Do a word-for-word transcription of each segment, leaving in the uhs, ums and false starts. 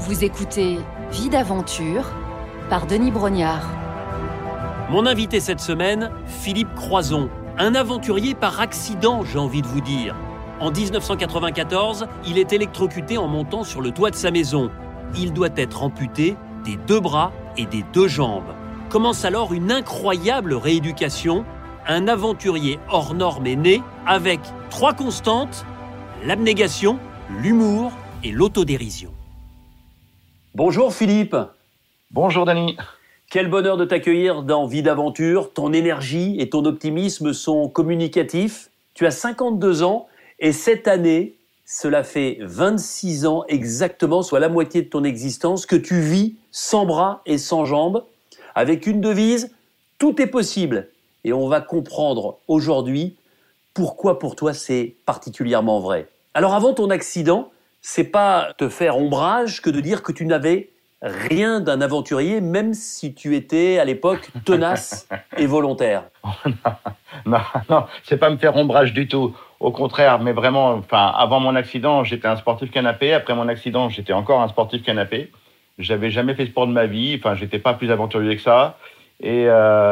Vous écoutez Vie d'aventure par Denis Brognard. Mon invité cette semaine, Philippe Croison, un aventurier par accident, j'ai envie de vous dire. En dix-neuf cent quatre-vingt-quatorze, il est électrocuté en montant sur le toit de sa maison. Il doit être amputé des deux bras et des deux jambes. Commence alors une incroyable rééducation. Un aventurier hors norme est né avec trois constantes, l'abnégation, l'humour et l'autodérision. Bonjour Philippe. Bonjour Denis. Quel bonheur de t'accueillir dans Vie d'aventure. Ton énergie et ton optimisme sont communicatifs. Tu as cinquante-deux ans et cette année, cela fait vingt-six ans exactement, soit la moitié de ton existence, que tu vis sans bras et sans jambes, avec une devise, tout est possible. Et on va comprendre aujourd'hui pourquoi pour toi c'est particulièrement vrai. Alors avant ton accident, c'est pas te faire ombrage que de dire que tu n'avais rien d'un aventurier, même si tu étais à l'époque tenace et volontaire. non, non, non, c'est pas me faire ombrage du tout. Au contraire, mais vraiment, enfin, avant mon accident, j'étais un sportif canapé. Après mon accident, j'étais encore un sportif canapé. J'avais jamais fait sport de ma vie. Enfin, j'étais pas plus aventurier que ça. Et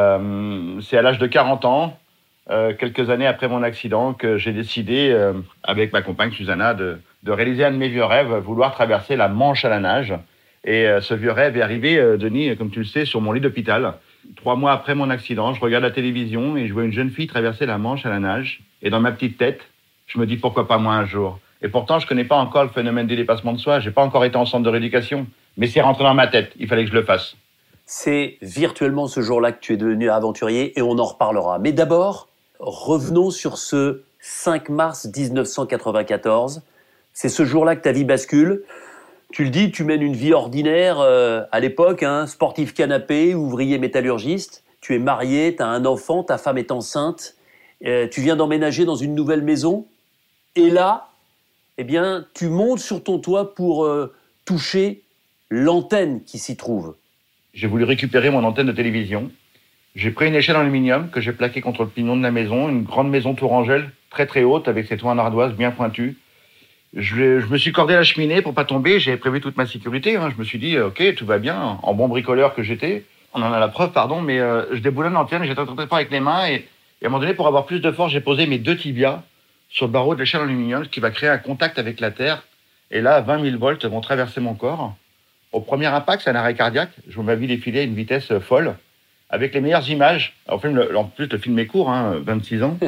euh, c'est à l'âge de quarante ans, euh, quelques années après mon accident, que j'ai décidé, euh, avec ma compagne Susanna, de, de réaliser un de mes vieux rêves, vouloir traverser la Manche à la nage. Et euh, ce vieux rêve est arrivé, euh, Denis, comme tu le sais, sur mon lit d'hôpital. Trois mois après mon accident, je regarde la télévision et je vois une jeune fille traverser la Manche à la nage. Et dans ma petite tête, je me dis pourquoi pas moi un jour. Et pourtant, je connais pas encore le phénomène du dépassement de soi. J'ai pas encore été en centre de rééducation. Mais c'est rentré dans ma tête. Il fallait que je le fasse. C'est virtuellement ce jour-là que tu es devenu aventurier et on en reparlera. Mais d'abord, revenons sur ce cinq mars dix-neuf cent quatre-vingt-quatorze. C'est ce jour-là que ta vie bascule. Tu le dis, tu mènes une vie ordinaire euh, à l'époque, hein, sportif canapé, ouvrier métallurgiste. Tu es marié, tu as un enfant, ta femme est enceinte. Euh, tu viens d'emménager dans une nouvelle maison. Et là, eh bien, tu montes sur ton toit pour euh, toucher l'antenne qui s'y trouve. J'ai voulu récupérer mon antenne de télévision. J'ai pris une échelle en aluminium que j'ai plaquée contre le pignon de la maison, une grande maison tourangelle, très très haute, avec ses toits en ardoise bien pointus. Je, je me suis cordé à la cheminée pour pas tomber, j'avais prévu toute ma sécurité. Hein. Je me suis dit, ok, tout va bien, en bon bricoleur que j'étais. On en a la preuve, pardon, mais euh, je déboulonne l'antenne, j'étais très très fort avec les mains. Et, et à un moment donné, pour avoir plus de force, j'ai posé mes deux tibias sur le barreau de l'échelle en aluminium, ce qui va créer un contact avec la terre. Et là, vingt mille volts vont traverser mon corps. Au premier impact, c'est un arrêt cardiaque. Je vois ma vie défiler à une vitesse folle, avec les meilleures images. En, film, le, en plus, le film est court, hein, vingt-six ans.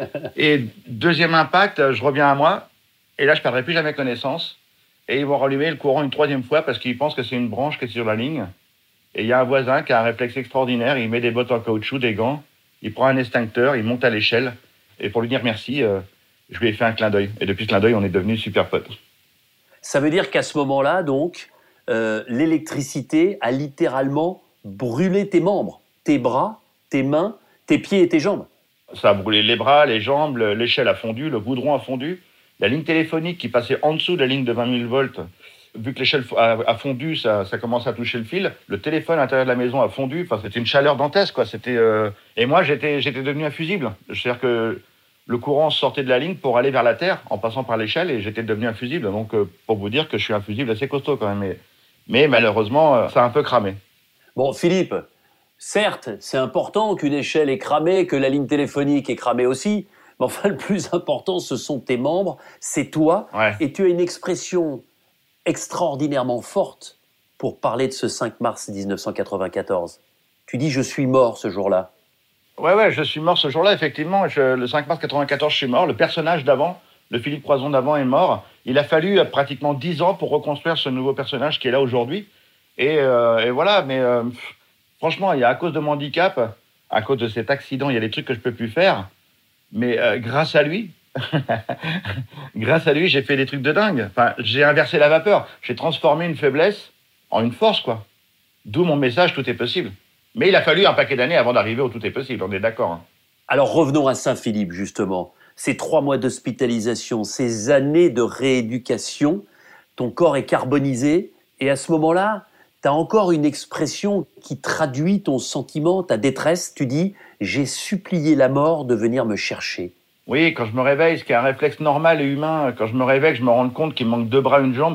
Et deuxième impact, je reviens à moi. Et là, je ne perdrai plus jamais connaissance. Et ils vont rallumer le courant une troisième fois parce qu'ils pensent que c'est une branche qui est sur la ligne. Et il y a un voisin qui a un réflexe extraordinaire. Il met des bottes en caoutchouc, des gants. Il prend un extincteur, il monte à l'échelle. Et pour lui dire merci, euh, je lui ai fait un clin d'œil. Et depuis ce clin d'œil, on est devenus super potes. Ça veut dire qu'à ce moment-là, donc, euh, l'électricité a littéralement brûlé tes membres, tes bras, tes mains, tes pieds et tes jambes. Ça a brûlé les bras, les jambes, l'échelle a fondu, le goudron a fondu. La ligne téléphonique qui passait en dessous de la ligne de vingt mille volts, vu que l'échelle a fondu, ça, ça commence à toucher le fil. Le téléphone à l'intérieur de la maison a fondu. Enfin, c'était une chaleur dantesque, quoi. C'était, euh... Et moi, j'étais, j'étais devenu infusible. C'est-à-dire que le courant sortait de la ligne pour aller vers la terre en passant par l'échelle et j'étais devenu infusible. Donc, euh, pour vous dire que je suis infusible assez costaud quand même. Mais, mais malheureusement, euh, ça a un peu cramé. Bon, Philippe, certes, c'est important qu'une échelle est cramée, que la ligne téléphonique est cramée aussi. Mais enfin, le plus important, ce sont tes membres, c'est toi. Ouais. Et tu as une expression extraordinairement forte pour parler de ce cinq mars dix-neuf cent quatre-vingt-quatorze. Tu dis « je suis mort ce jour-là ». Ouais, ouais, je suis mort ce jour-là, effectivement. Je, le cinq mars quatre-vingt-quatorze, je suis mort. Le personnage d'avant, le Philippe Croison d'avant est mort. Il a fallu euh, pratiquement dix ans pour reconstruire ce nouveau personnage qui est là aujourd'hui. Et, euh, et voilà, mais euh, pff, franchement, il y a à cause de mon handicap, à cause de cet accident, il y a des trucs que je peux plus faire. Mais euh, grâce à lui, grâce à lui, j'ai fait des trucs de dingue. Enfin, j'ai inversé la vapeur. J'ai transformé une faiblesse en une force, quoi. D'où mon message, tout est possible. Mais il a fallu un paquet d'années avant d'arriver au tout est possible, on est d'accord. Hein. Alors revenons à Saint-Philippe, justement. Ces trois mois d'hospitalisation, ces années de rééducation, ton corps est carbonisé. Et à ce moment-là, tu as encore une expression qui traduit ton sentiment, ta détresse. Tu dis « j'ai supplié la mort de venir me chercher ». Oui, quand je me réveille, ce qui est un réflexe normal et humain, quand je me réveille, je me rends compte qu'il me manque deux bras, une jambe,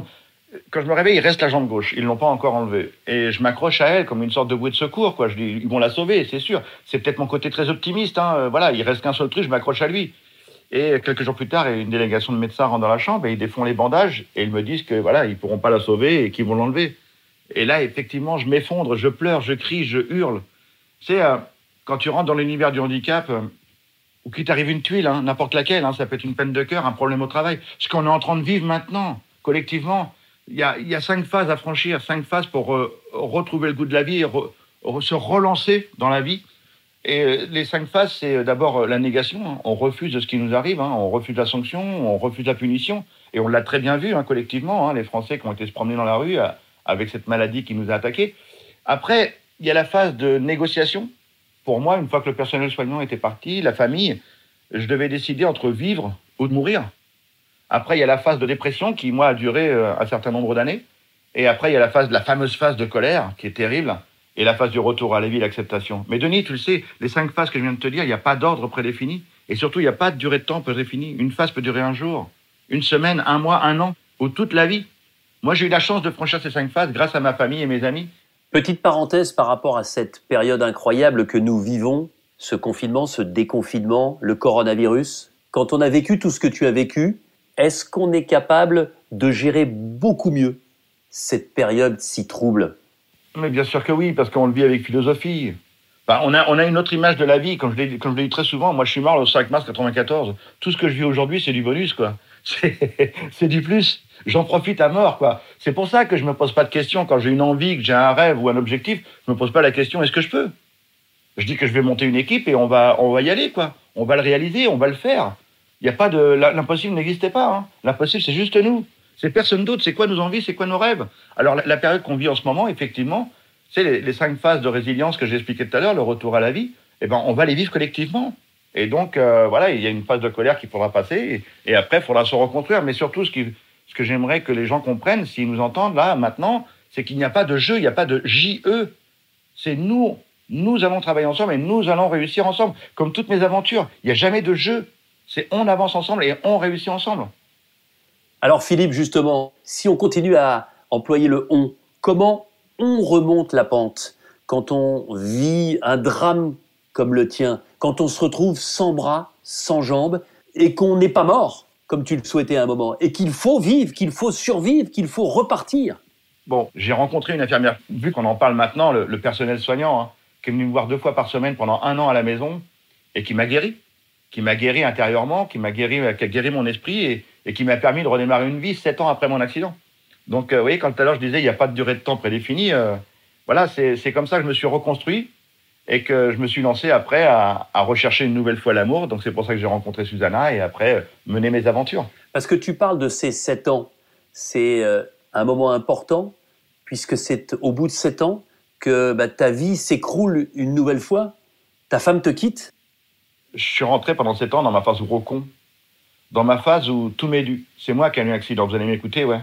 Quand je me réveille, il reste la jambe gauche. Ils ne l'ont pas encore enlevée. Et je m'accroche à elle comme une sorte de bouée de secours, quoi. Je dis, ils vont la sauver, c'est sûr. C'est peut-être mon côté très optimiste, hein. Euh, Voilà, il reste qu'un seul truc, je m'accroche à lui. Et quelques jours plus tard, une délégation de médecins rentre dans la chambre et ils défont les bandages et ils me disent que voilà, ils pourront pas la sauver et qu'ils vont l'enlever. Et là, effectivement, je m'effondre, je pleure, je crie, je hurle. Tu sais, euh, quand tu rentres dans l'univers du handicap, euh, ou qu'il t'arrive une tuile, hein, n'importe laquelle, hein, ça peut être une peine de cœur, un problème au travail. Ce qu'on est en train de vivre maintenant, collectivement, il y a, y a cinq phases à franchir, cinq phases pour euh, retrouver le goût de la vie, re, re, se relancer dans la vie. Et euh, les cinq phases, c'est euh, d'abord euh, la négation. Hein. On refuse de ce qui nous arrive, hein. On refuse la sanction, on refuse la punition. Et on l'a très bien vu, hein, collectivement, hein, les Français qui ont été se promener dans la rue à, avec cette maladie qui nous a attaqués. Après, il y a la phase de négociation. Pour moi, une fois que le personnel soignant était parti, la famille, je devais décider entre vivre ou de mourir. Après, il y a la phase de dépression qui, moi, a duré euh, un certain nombre d'années. Et après, il y a la phase, la fameuse phase de colère qui est terrible. Et la phase du retour à la vie, l'acceptation. Mais Denis, tu le sais, les cinq phases que je viens de te dire, il n'y a pas d'ordre prédéfini. Et surtout, il n'y a pas de durée de temps prédéfinie. Une phase peut durer un jour, une semaine, un mois, un an, ou toute la vie. Moi, j'ai eu la chance de franchir ces cinq phases grâce à ma famille et mes amis. Petite parenthèse par rapport à cette période incroyable que nous vivons, ce confinement, ce déconfinement, le coronavirus. Quand on a vécu tout ce que tu as vécu, est-ce qu'on est capable de gérer beaucoup mieux cette période si trouble ? Mais bien sûr que oui, parce qu'on le vit avec philosophie. Enfin, on, a, on a une autre image de la vie, comme je l'ai, comme je l'ai dit très souvent. Moi, je suis mort le cinq mars quatre-vingt-quatorze. Tout ce que je vis aujourd'hui, c'est du bonus, quoi. C'est, c'est du plus. J'en profite à mort, quoi. C'est pour ça que je me pose pas de questions. Quand j'ai une envie, que j'ai un rêve ou un objectif, je me pose pas la question, est-ce que je peux ? Je dis que je vais monter une équipe et on va, on va y aller, quoi. On va le réaliser, on va le faire. Il y a pas de, l'impossible n'existait pas, hein. L'impossible, c'est juste nous. C'est personne d'autre. C'est quoi nos envies, c'est quoi nos rêves ? Alors, la, la période qu'on vit en ce moment, effectivement, c'est les, les cinq phases de résilience que j'ai expliquées tout à l'heure, le retour à la vie, eh ben, on va les vivre collectivement. Et donc, euh, voilà, il y a une phase de colère qu'il faudra passer, et, et après, il faudra se reconstruire. Mais surtout, ce, qui, ce que j'aimerais que les gens comprennent, s'ils nous entendent là, maintenant, c'est qu'il n'y a pas de jeu, il n'y a pas de J E. C'est nous, nous allons travailler ensemble et nous allons réussir ensemble. Comme toutes mes aventures, il n'y a jamais de jeu. C'est on avance ensemble et on réussit ensemble. Alors Philippe, justement, si on continue à employer le « on », comment on remonte la pente quand on vit un drame comme le tien, quand on se retrouve sans bras, sans jambes, et qu'on n'est pas mort, comme tu le souhaitais à un moment, et qu'il faut vivre, qu'il faut survivre, qu'il faut repartir. Bon, j'ai rencontré une infirmière, vu qu'on en parle maintenant, le, le personnel soignant, hein, qui est venu me voir deux fois par semaine pendant un an à la maison, et qui m'a guéri, qui m'a guéri intérieurement, qui m'a guéri, qui a guéri mon esprit, et, et qui m'a permis de redémarrer une vie sept ans après mon accident. Donc, euh, vous voyez, quand tout à l'heure je disais il n'y a pas de durée de temps prédéfinie, euh, voilà, c'est, c'est comme ça que je me suis reconstruit et que je me suis lancé après à, à rechercher une nouvelle fois l'amour. Donc, c'est pour ça que j'ai rencontré Susanna et après euh, mener mes aventures. Parce que tu parles de ces sept ans, c'est euh, un moment important, puisque c'est au bout de sept ans que bah, ta vie s'écroule une nouvelle fois, ta femme te quitte. Je suis rentré pendant sept ans dans ma phase gros con, dans ma phase où tout m'est dû. C'est moi qui ai eu un accident, vous allez m'écouter, ouais.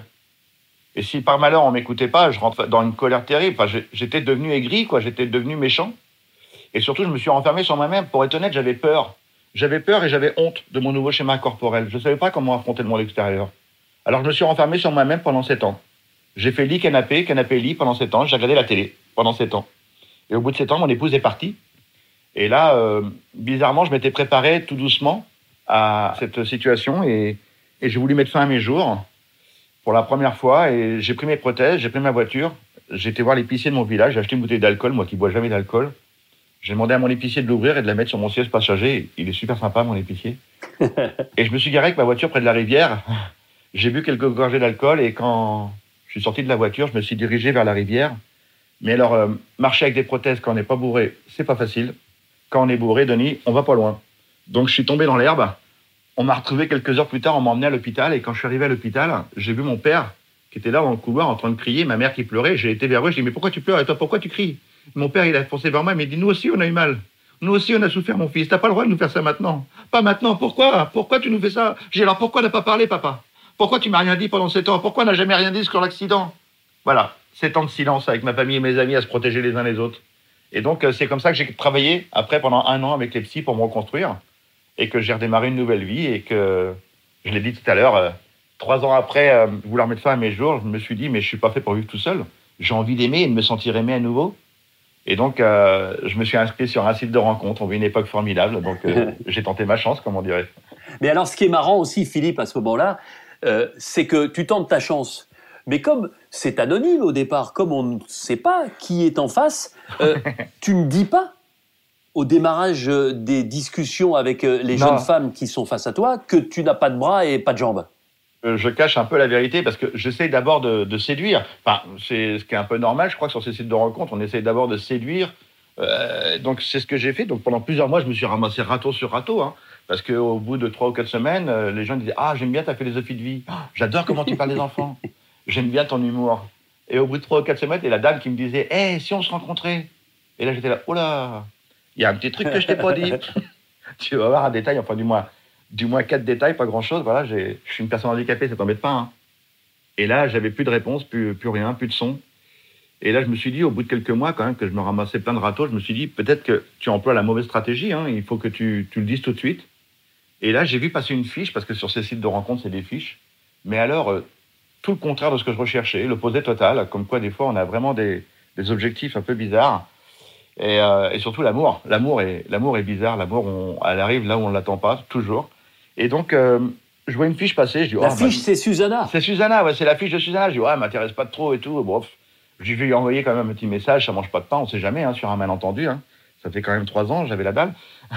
Et si par malheur on m'écoutait pas, je rentrais dans une colère terrible. Enfin, j'étais devenu aigri, quoi. J'étais devenu méchant. Et surtout, je me suis renfermé sur moi-même. Pour être honnête, j'avais peur. J'avais peur et j'avais honte de mon nouveau schéma corporel. Je ne savais pas comment affronter le monde extérieur. Alors, je me suis renfermé sur moi-même pendant sept ans. J'ai fait lit, canapé, canapé, lit pendant sept ans. J'ai regardé la télé pendant sept ans. Et au bout de sept ans, mon épouse est partie. Et là, euh, bizarrement, je m'étais préparé tout doucement à cette situation et, et j'ai voulu mettre fin à mes jours pour la première fois. Et j'ai pris mes prothèses, j'ai pris ma voiture. J'ai été voir l'épicier de mon village. J'ai acheté une bouteille d'alcool, moi qui bois jamais d'alcool. J'ai demandé à mon épicier de l'ouvrir et de la mettre sur mon siège passager. Il est super sympa, mon épicier. Et je me suis garé avec ma voiture près de la rivière. J'ai bu quelques gorgées d'alcool et quand je suis sorti de la voiture, je me suis dirigé vers la rivière. Mais alors, euh, marcher avec des prothèses quand on n'est pas bourré, c'est pas facile. Quand on est bourré, Denis, on va pas loin. Donc je suis tombé dans l'herbe. On m'a retrouvé quelques heures plus tard, on m'a emmené à l'hôpital. Et quand je suis arrivé à l'hôpital, j'ai vu mon père qui était là dans le couloir en train de crier, ma mère qui pleurait. J'ai été vers eux, je dis mais pourquoi tu pleures et toi pourquoi tu cries? Mon père il a foncé vers moi, mais il dit nous aussi on a eu mal. Nous aussi on a souffert mon fils. T'as pas le droit de nous faire ça maintenant. Pas maintenant. Pourquoi? Pourquoi tu nous fais ça? J'ai alors pourquoi n'a pas parlé papa? Pourquoi tu m'as rien dit pendant sept ans? Pourquoi on n'a jamais rien dit sur l'accident? Voilà, sept ans de silence avec ma famille et mes amis à se protéger les uns les autres. Et donc c'est comme ça que j'ai travaillé après pendant un an avec les psys pour me reconstruire et que j'ai redémarré une nouvelle vie et que je l'ai dit tout à l'heure. Trois ans après euh, vouloir mettre fin à mes jours, je me suis dit, mais je suis pas fait pour vivre tout seul. J'ai envie d'aimer et de me sentir aimé à nouveau. Et donc, euh, je me suis inscrit sur un site de rencontre. On vit une époque formidable. Donc, euh, j'ai tenté ma chance, comme on dirait. Mais alors, ce qui est marrant aussi, Philippe, à ce moment-là, euh, c'est que tu tentes ta chance. Mais comme c'est anonyme au départ, comme on ne sait pas qui est en face, euh, tu ne dis pas au démarrage des discussions avec les non. jeunes femmes qui sont face à toi que tu n'as pas de bras et pas de jambes. Je cache un peu la vérité parce que j'essaie d'abord de, de séduire. Enfin, c'est ce qui est un peu normal, je crois que sur ces sites de rencontres, on essaie d'abord de séduire. Euh, donc, c'est ce que j'ai fait. Donc, pendant plusieurs mois, je me suis ramassé râteau sur râteau. Hein, parce qu'au bout de trois ou quatre semaines, euh, les gens disaient « Ah, j'aime bien ta philosophie de vie. Oh, j'adore comment tu parles des enfants. J'aime bien ton humour. » Et au bout de trois ou quatre semaines, il y a la dame qui me disait « Hé, hey, si on se rencontrait ?» Et là, j'étais là « Oh là, il y a un petit truc que je t'ai pas dit. » Tu vas voir un détail, enfin, du moins... Du moins quatre détails, pas grand-chose. Voilà, j'ai, je suis une personne handicapée, ça t'embête pas. Hein. Et là, j'avais plus de réponse, plus, plus rien, plus de son. Et là, je me suis dit, au bout de quelques mois, quand même, que je me ramassais plein de râteaux, je me suis dit, peut-être que tu emploies la mauvaise stratégie. Hein, il faut que tu, tu le dises tout de suite. Et là, j'ai vu passer une fiche, parce que sur ces sites de rencontres, c'est des fiches. Mais alors, euh, tout le contraire de ce que je recherchais, l'opposé total. Comme quoi, des fois, on a vraiment des, des objectifs un peu bizarres. Et, euh, et surtout, l'amour. L'amour est, l'amour est bizarre. L'amour, on, elle arrive là où on ne l'attend pas, toujours. Et donc, euh, je vois une fiche passer, je dis... La oh, fiche, bah, c'est Susanna. C'est Susanna, ouais, c'est la fiche de Susanna. Je dis, ouais, elle m'intéresse pas trop et tout. Bon, je vais lui envoyer quand même un petit message, ça mange pas de pain, on sait jamais, hein, sur un malentendu. Hein. Ça fait quand même trois ans, j'avais la dalle.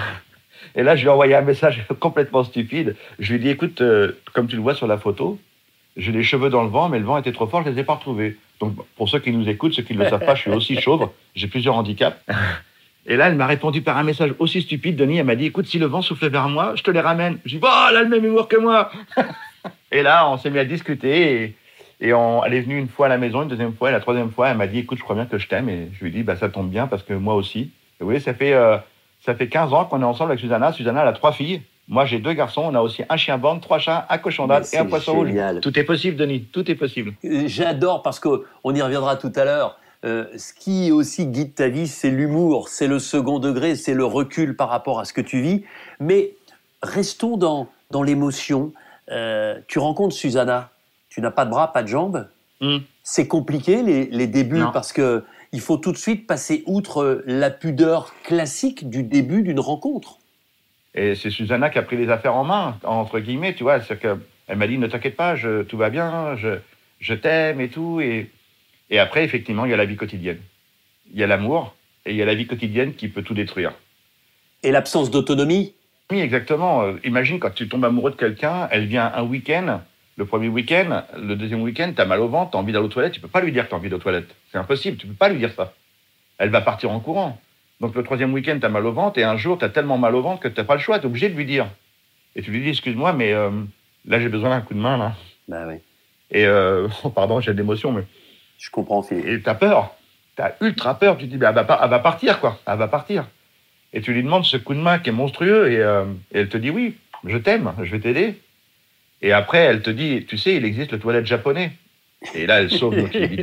Et là, je lui ai envoyé un message complètement stupide. Je lui ai dit, écoute, euh, comme tu le vois sur la photo, j'ai les cheveux dans le vent, mais le vent était trop fort, je les ai pas retrouvés. Donc, pour ceux qui nous écoutent, ceux qui ne le savent pas, je suis aussi chauve, j'ai plusieurs handicaps. Et là, elle m'a répondu par un message aussi stupide, Denis. Elle m'a dit, écoute, si le vent soufflait vers moi, je te les ramène. Je dis, oh, elle a le même humour que moi. Et là, on s'est mis à discuter. Et, et on, elle est venue une fois à la maison, une deuxième fois. Et la troisième fois, elle m'a dit, écoute, je crois bien que je t'aime. Et je lui ai dit, bah, ça tombe bien parce que moi aussi. Et vous voyez, ça fait, euh, ça fait quinze ans qu'on est ensemble avec Susanna. Susanna, elle a trois filles. Moi, j'ai deux garçons. On a aussi un chien borgne, trois chats, un cochon d'Inde et un poisson génial. rouge. Tout est possible, Denis. Tout est possible. J'adore parce qu'on y reviendra tout à l'heure. Euh, ce qui aussi guide ta vie, c'est l'humour, c'est le second degré, c'est le recul par rapport à ce que tu vis. Mais restons dans, dans l'émotion. Euh, tu rencontres Susanna, tu n'as pas de bras, pas de jambes. Mm. C'est compliqué les, les débuts non. Parce que il faut tout de suite passer outre la pudeur classique du début d'une rencontre. Et c'est Susanna qui a pris les affaires en main, entre guillemets, tu vois. C'est que elle m'a dit, ne t'inquiète pas, je, tout va bien, je, je t'aime et tout. Et Et après, effectivement, il y a la vie quotidienne. Il y a l'amour et il y a la vie quotidienne qui peut tout détruire. Et l'absence d'autonomie ? Oui, exactement. Euh, imagine quand tu tombes amoureux de quelqu'un, elle vient un week-end, le premier week-end, le deuxième week-end, tu as mal au ventre, tu as envie d'aller aux toilettes, tu peux pas lui dire que tu as envie d'aller aux toilettes. C'est impossible, tu peux pas lui dire ça. Elle va partir en courant. Donc le troisième week-end, tu as mal au ventre et un jour, tu as tellement mal au ventre que tu n'as pas le choix, tu es obligé de lui dire. Et tu lui dis, excuse-moi, mais euh, là, j'ai besoin d'un coup de main, là. Bah oui. Et, euh, oh, pardon, j'ai de l'émotion, mais... Je comprends, Philippe. Et t'as peur. T'as ultra peur. Tu te dis, bah, elle, va, elle va partir, quoi. Elle va partir. Et tu lui demandes ce coup de main qui est monstrueux. Et, euh, et elle te dit, oui, je t'aime, je vais t'aider. Et après, elle te dit, tu sais, il existe le toilette japonais. Et là, elle sauve notre libido.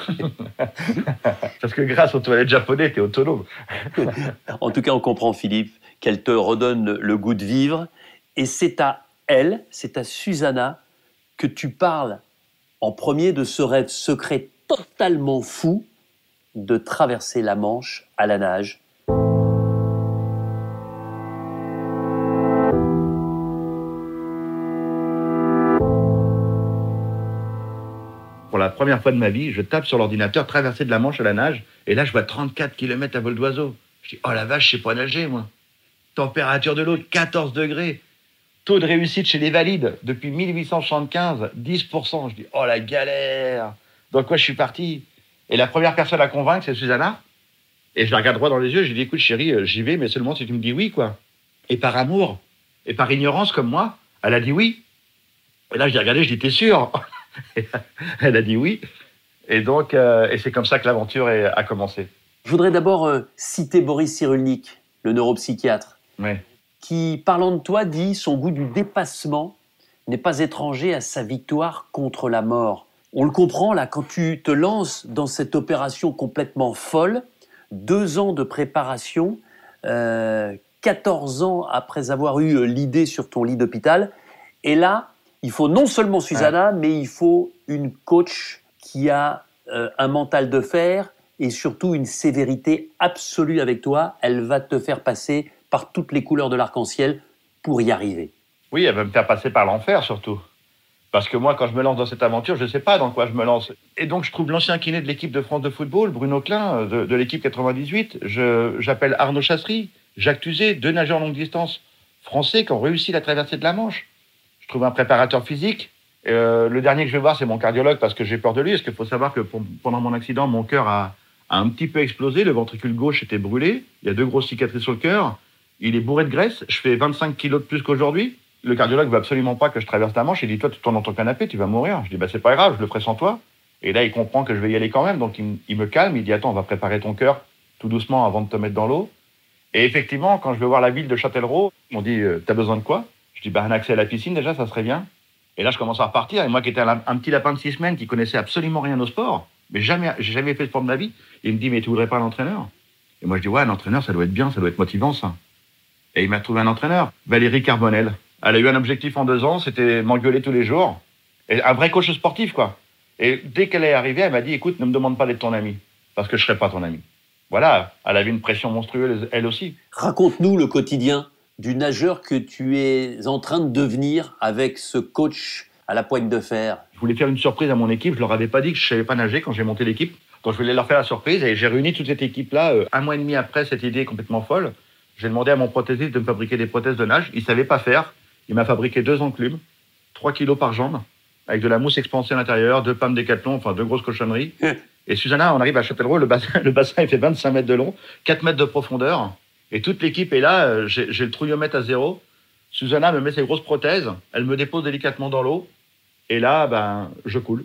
Parce que grâce au toilette japonais, t'es autonome. En tout cas, on comprend, Philippe, qu'elle te redonne le goût de vivre. Et c'est à elle, c'est à Susanna, que tu parles en premier de ce rêve secret totalement fou de traverser la Manche à la nage. Pour la première fois de ma vie, je tape sur l'ordinateur, traverser de la Manche à la nage, et là, je vois trente-quatre kilomètres à vol d'oiseau. Je dis, oh la vache, je sais pas nager, moi. Température de l'eau, quatorze degrés. Taux de réussite chez les valides, depuis mille huit cent soixante-quinze, dix pour cent. Je dis, oh la galère. Donc, quoi, je suis parti. Et la première personne à convaincre, c'est Susanna. Et je la regarde droit dans les yeux, je lui dis, écoute, chérie, j'y vais, mais seulement si tu me dis oui, quoi. Et par amour, et par ignorance comme moi, elle a dit oui. Et là, je l'ai regardé, je dis, t'es sûr? Elle a dit oui. Et donc, euh, et c'est comme ça que l'aventure est, a commencé. Je voudrais d'abord euh, citer Boris Cyrulnik, le neuropsychiatre, oui. qui, parlant de toi, dit « Son goût du dépassement n'est pas étranger à sa victoire contre la mort ». On le comprend là, quand tu te lances dans cette opération complètement folle, deux ans de préparation, euh, quatorze ans après avoir eu l'idée sur ton lit d'hôpital, et là, Il faut non seulement Susanna, ouais. mais il faut une coach qui a euh, un mental de fer et surtout une sévérité absolue avec toi. Elle va te faire passer par toutes les couleurs de l'arc-en-ciel pour y arriver. Oui, elle va me faire passer par l'enfer surtout. Parce que moi, quand je me lance dans cette aventure, je ne sais pas dans quoi je me lance. Et donc, je trouve l'ancien kiné de l'équipe de France de football, Bruno Klein, de, de l'équipe quatre-vingt-dix-huit. Je, j'appelle Arnaud Chassery, Jacques Tuzet, deux nageurs longue distance français qui ont réussi la traversée de la Manche. Je trouve un préparateur physique. Euh, le dernier que je vais voir, c'est mon cardiologue parce que j'ai peur de lui. Parce qu'il faut savoir que pour, pendant mon accident, mon cœur a, a un petit peu explosé. Le ventricule gauche était brûlé. Il y a deux grosses cicatrices sur le cœur. Il est bourré de graisse. Je fais vingt-cinq kilos de plus qu'aujourd'hui. Le cardiologue veut absolument pas que je traverse la Manche. Il dit, toi, tu tournes dans ton canapé, tu vas mourir. Je dis, bah, c'est pas grave, je le ferai sans toi. Et là, il comprend que je vais y aller quand même. Donc, il, il me calme. Il dit, attends, on va préparer ton cœur tout doucement avant de te mettre dans l'eau. Et effectivement, quand je vais voir la ville de Châtellerault, on dit, euh, t'as besoin de quoi? Je dis, bah, un accès à la piscine, déjà, ça serait bien. Et là, je commence à repartir. Et moi, qui étais un, un petit lapin de six semaines, qui connaissait absolument rien au sport, mais jamais, j'ai jamais fait de sport de ma vie, il me dit, mais tu voudrais pas un entraîneur? Et moi, je dis, ouais, un entraîneur, ça doit être bien, ça doit être motivant, ça. Et il m'a trouvé un entraîneur, Valérie Carbonel. Elle a eu un objectif en deux ans, c'était m'engueuler tous les jours. Et un vrai coach sportif, quoi. Et dès qu'elle est arrivée, elle m'a dit, écoute, ne me demande pas d'être ton ami, parce que je serai pas ton ami. Voilà, elle avait une pression monstrueuse, elle aussi. Raconte-nous le quotidien du nageur que tu es en train de devenir avec ce coach à la poigne de fer. Je voulais faire une surprise à mon équipe, je leur avais pas dit que je savais pas nager quand j'ai monté l'équipe. Donc je voulais leur faire la surprise et j'ai réuni toute cette équipe-là euh, un mois et demi après cette idée complètement folle. J'ai demandé à mon prothésiste de me fabriquer des prothèses de nage, il savait pas faire. Il m'a fabriqué deux enclumes, trois kilos par jambe, avec de la mousse expansée à l'intérieur, deux pommes Décathlon, enfin deux grosses cochonneries. Et Susanna, on arrive à Châtellerault, le bassin, le bassin il fait vingt-cinq mètres de long, quatre mètres de profondeur. Et toute l'équipe est là, j'ai, j'ai le trouillomètre à zéro. Susanna me met ses grosses prothèses, elle me dépose délicatement dans l'eau. Et là, ben, je coule.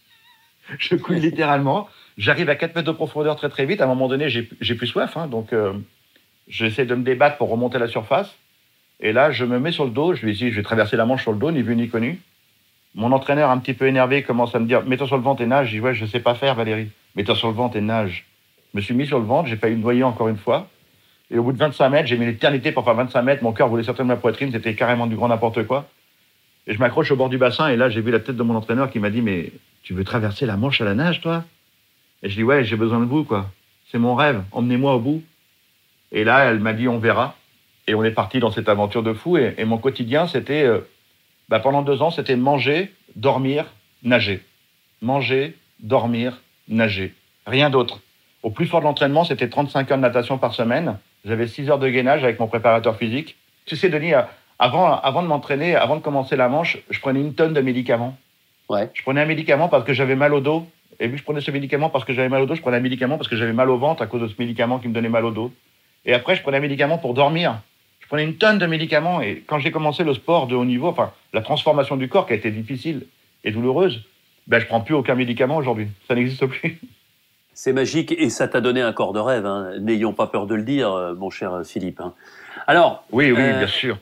Je coule littéralement. J'arrive à quatre mètres de profondeur très très vite. À un moment donné, j'ai, j'ai plus soif, hein, donc euh, j'essaie de me débattre pour remonter à la surface. Et là, je me mets sur le dos. Je lui dis, je vais traverser la Manche sur le dos, ni vu ni connu. Mon entraîneur, un petit peu énervé, commence à me dire, mets-toi sur le ventre et nage. Je dis, ouais, je sais pas faire, Valérie. Mets-toi sur le ventre et nage. Je me suis mis sur le ventre, j'ai failli me noyer encore une fois. Et au bout de vingt-cinq mètres, j'ai mis l'éternité pour faire vingt-cinq mètres. Mon cœur voulait sortir de ma poitrine, c'était carrément du grand n'importe quoi. Et je m'accroche au bord du bassin, et là, j'ai vu la tête de mon entraîneur qui m'a dit, mais tu veux traverser la Manche à la nage, toi? Et je dis, ouais, j'ai besoin de vous, quoi. C'est mon rêve, emmenez-moi au bout. Et là, elle m'a dit, on verra. Et on est parti dans cette aventure de fou. Et, et mon quotidien, c'était, euh, bah, pendant deux ans, c'était manger, dormir, nager. Manger, dormir, nager. Rien d'autre. Au plus fort de l'entraînement, c'était trente-cinq heures de natation par semaine. J'avais six heures de gainage avec mon préparateur physique. Tu sais, Denis, avant, avant de m'entraîner, avant de commencer la Manche, je prenais une tonne de médicaments. Ouais. Je prenais un médicament parce que j'avais mal au dos. Et vu que je prenais ce médicament parce que j'avais mal au dos, je prenais un médicament parce que j'avais mal au ventre à cause de ce médicament qui me donnait mal au dos. Et après, je prenais un médicament pour dormir. Je prenais une tonne de médicaments. Et quand j'ai commencé le sport de haut niveau, enfin, la transformation du corps qui a été difficile et douloureuse, ben, je prends plus aucun médicament aujourd'hui. Ça n'existe plus. C'est magique et ça t'a donné un corps de rêve. Hein. N'ayons pas peur de le dire, mon cher Philippe. Hein. Alors. Oui, oui, euh... bien sûr.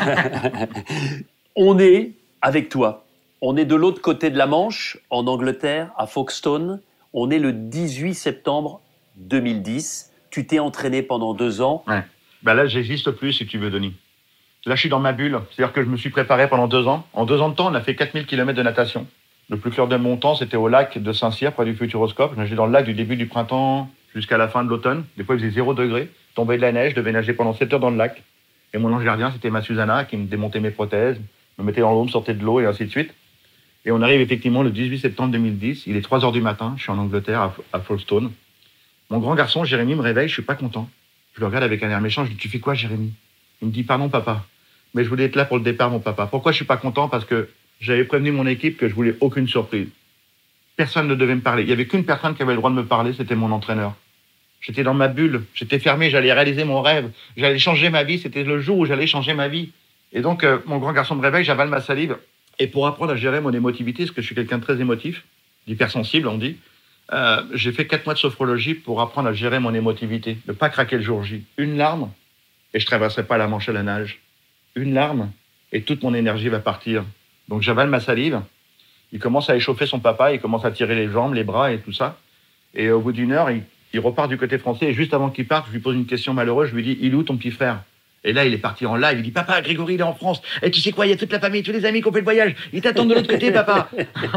On est avec toi. On est de l'autre côté de la Manche, en Angleterre, à Folkestone. On est le dix-huit septembre deux mille dix. Tu t'es entraîné pendant deux ans. Ouais. Ben là, j'existe plus, si tu veux, Denis. Là, je suis dans ma bulle. C'est-à-dire que je me suis préparé pendant deux ans. En deux ans de temps, on a fait quatre mille kilomètres de natation. Le plus clair de mon temps, c'était au lac de Saint-Cyr, près du Futuroscope. Je nageais dans le lac du début du printemps jusqu'à la fin de l'automne. Des fois, il faisait zéro degré. Tombait de la neige, je devais nager pendant sept heures dans le lac. Et mon ange gardien, c'était ma Susanna, qui me démontait mes prothèses, me mettait dans l'eau, me sortait de l'eau, et ainsi de suite. Et on arrive effectivement le dix-huit septembre deux mille dix. Il est trois heures du matin. Je suis en Angleterre, à, à Folkestone. Mon grand garçon, Jérémy, me réveille. Je suis pas content. Je le regarde avec un air méchant. Je lui dis, tu fais quoi, Jérémy? Il me dit, pardon, papa. Mais je voulais être là pour le départ, mon papa. Pourquoi je suis pas content? Parce que j'avais prévenu mon équipe que je voulais aucune surprise. Personne ne devait me parler. Il y avait qu'une personne qui avait le droit de me parler, c'était mon entraîneur. J'étais dans ma bulle. J'étais fermé. J'allais réaliser mon rêve. J'allais changer ma vie. C'était le jour où j'allais changer ma vie. Et donc, euh, mon grand garçon me réveille. J'avale ma salive. Et pour apprendre à gérer mon émotivité, parce que je suis quelqu'un de très émotif, d'hypersensible, on dit, euh, j'ai fait quatre mois de sophrologie pour apprendre à gérer mon émotivité, ne pas craquer le jour J. Une larme, et je ne traverserai pas la Manche à la nage. Une larme, et toute mon énergie va partir. Donc j'avale ma salive, il commence à échauffer son papa, il commence à tirer les jambes, les bras et tout ça. Et au bout d'une heure, il, il repart du côté français, et juste avant qu'il parte, je lui pose une question malheureuse, je lui dis, il est où ton petit frère? Et là, il est parti en live. Il dit, papa, Grégory, il est en France. Et tu sais quoi, il y a toute la famille, tous les amis qui ont fait le voyage. Ils t'attendent de l'autre côté, papa.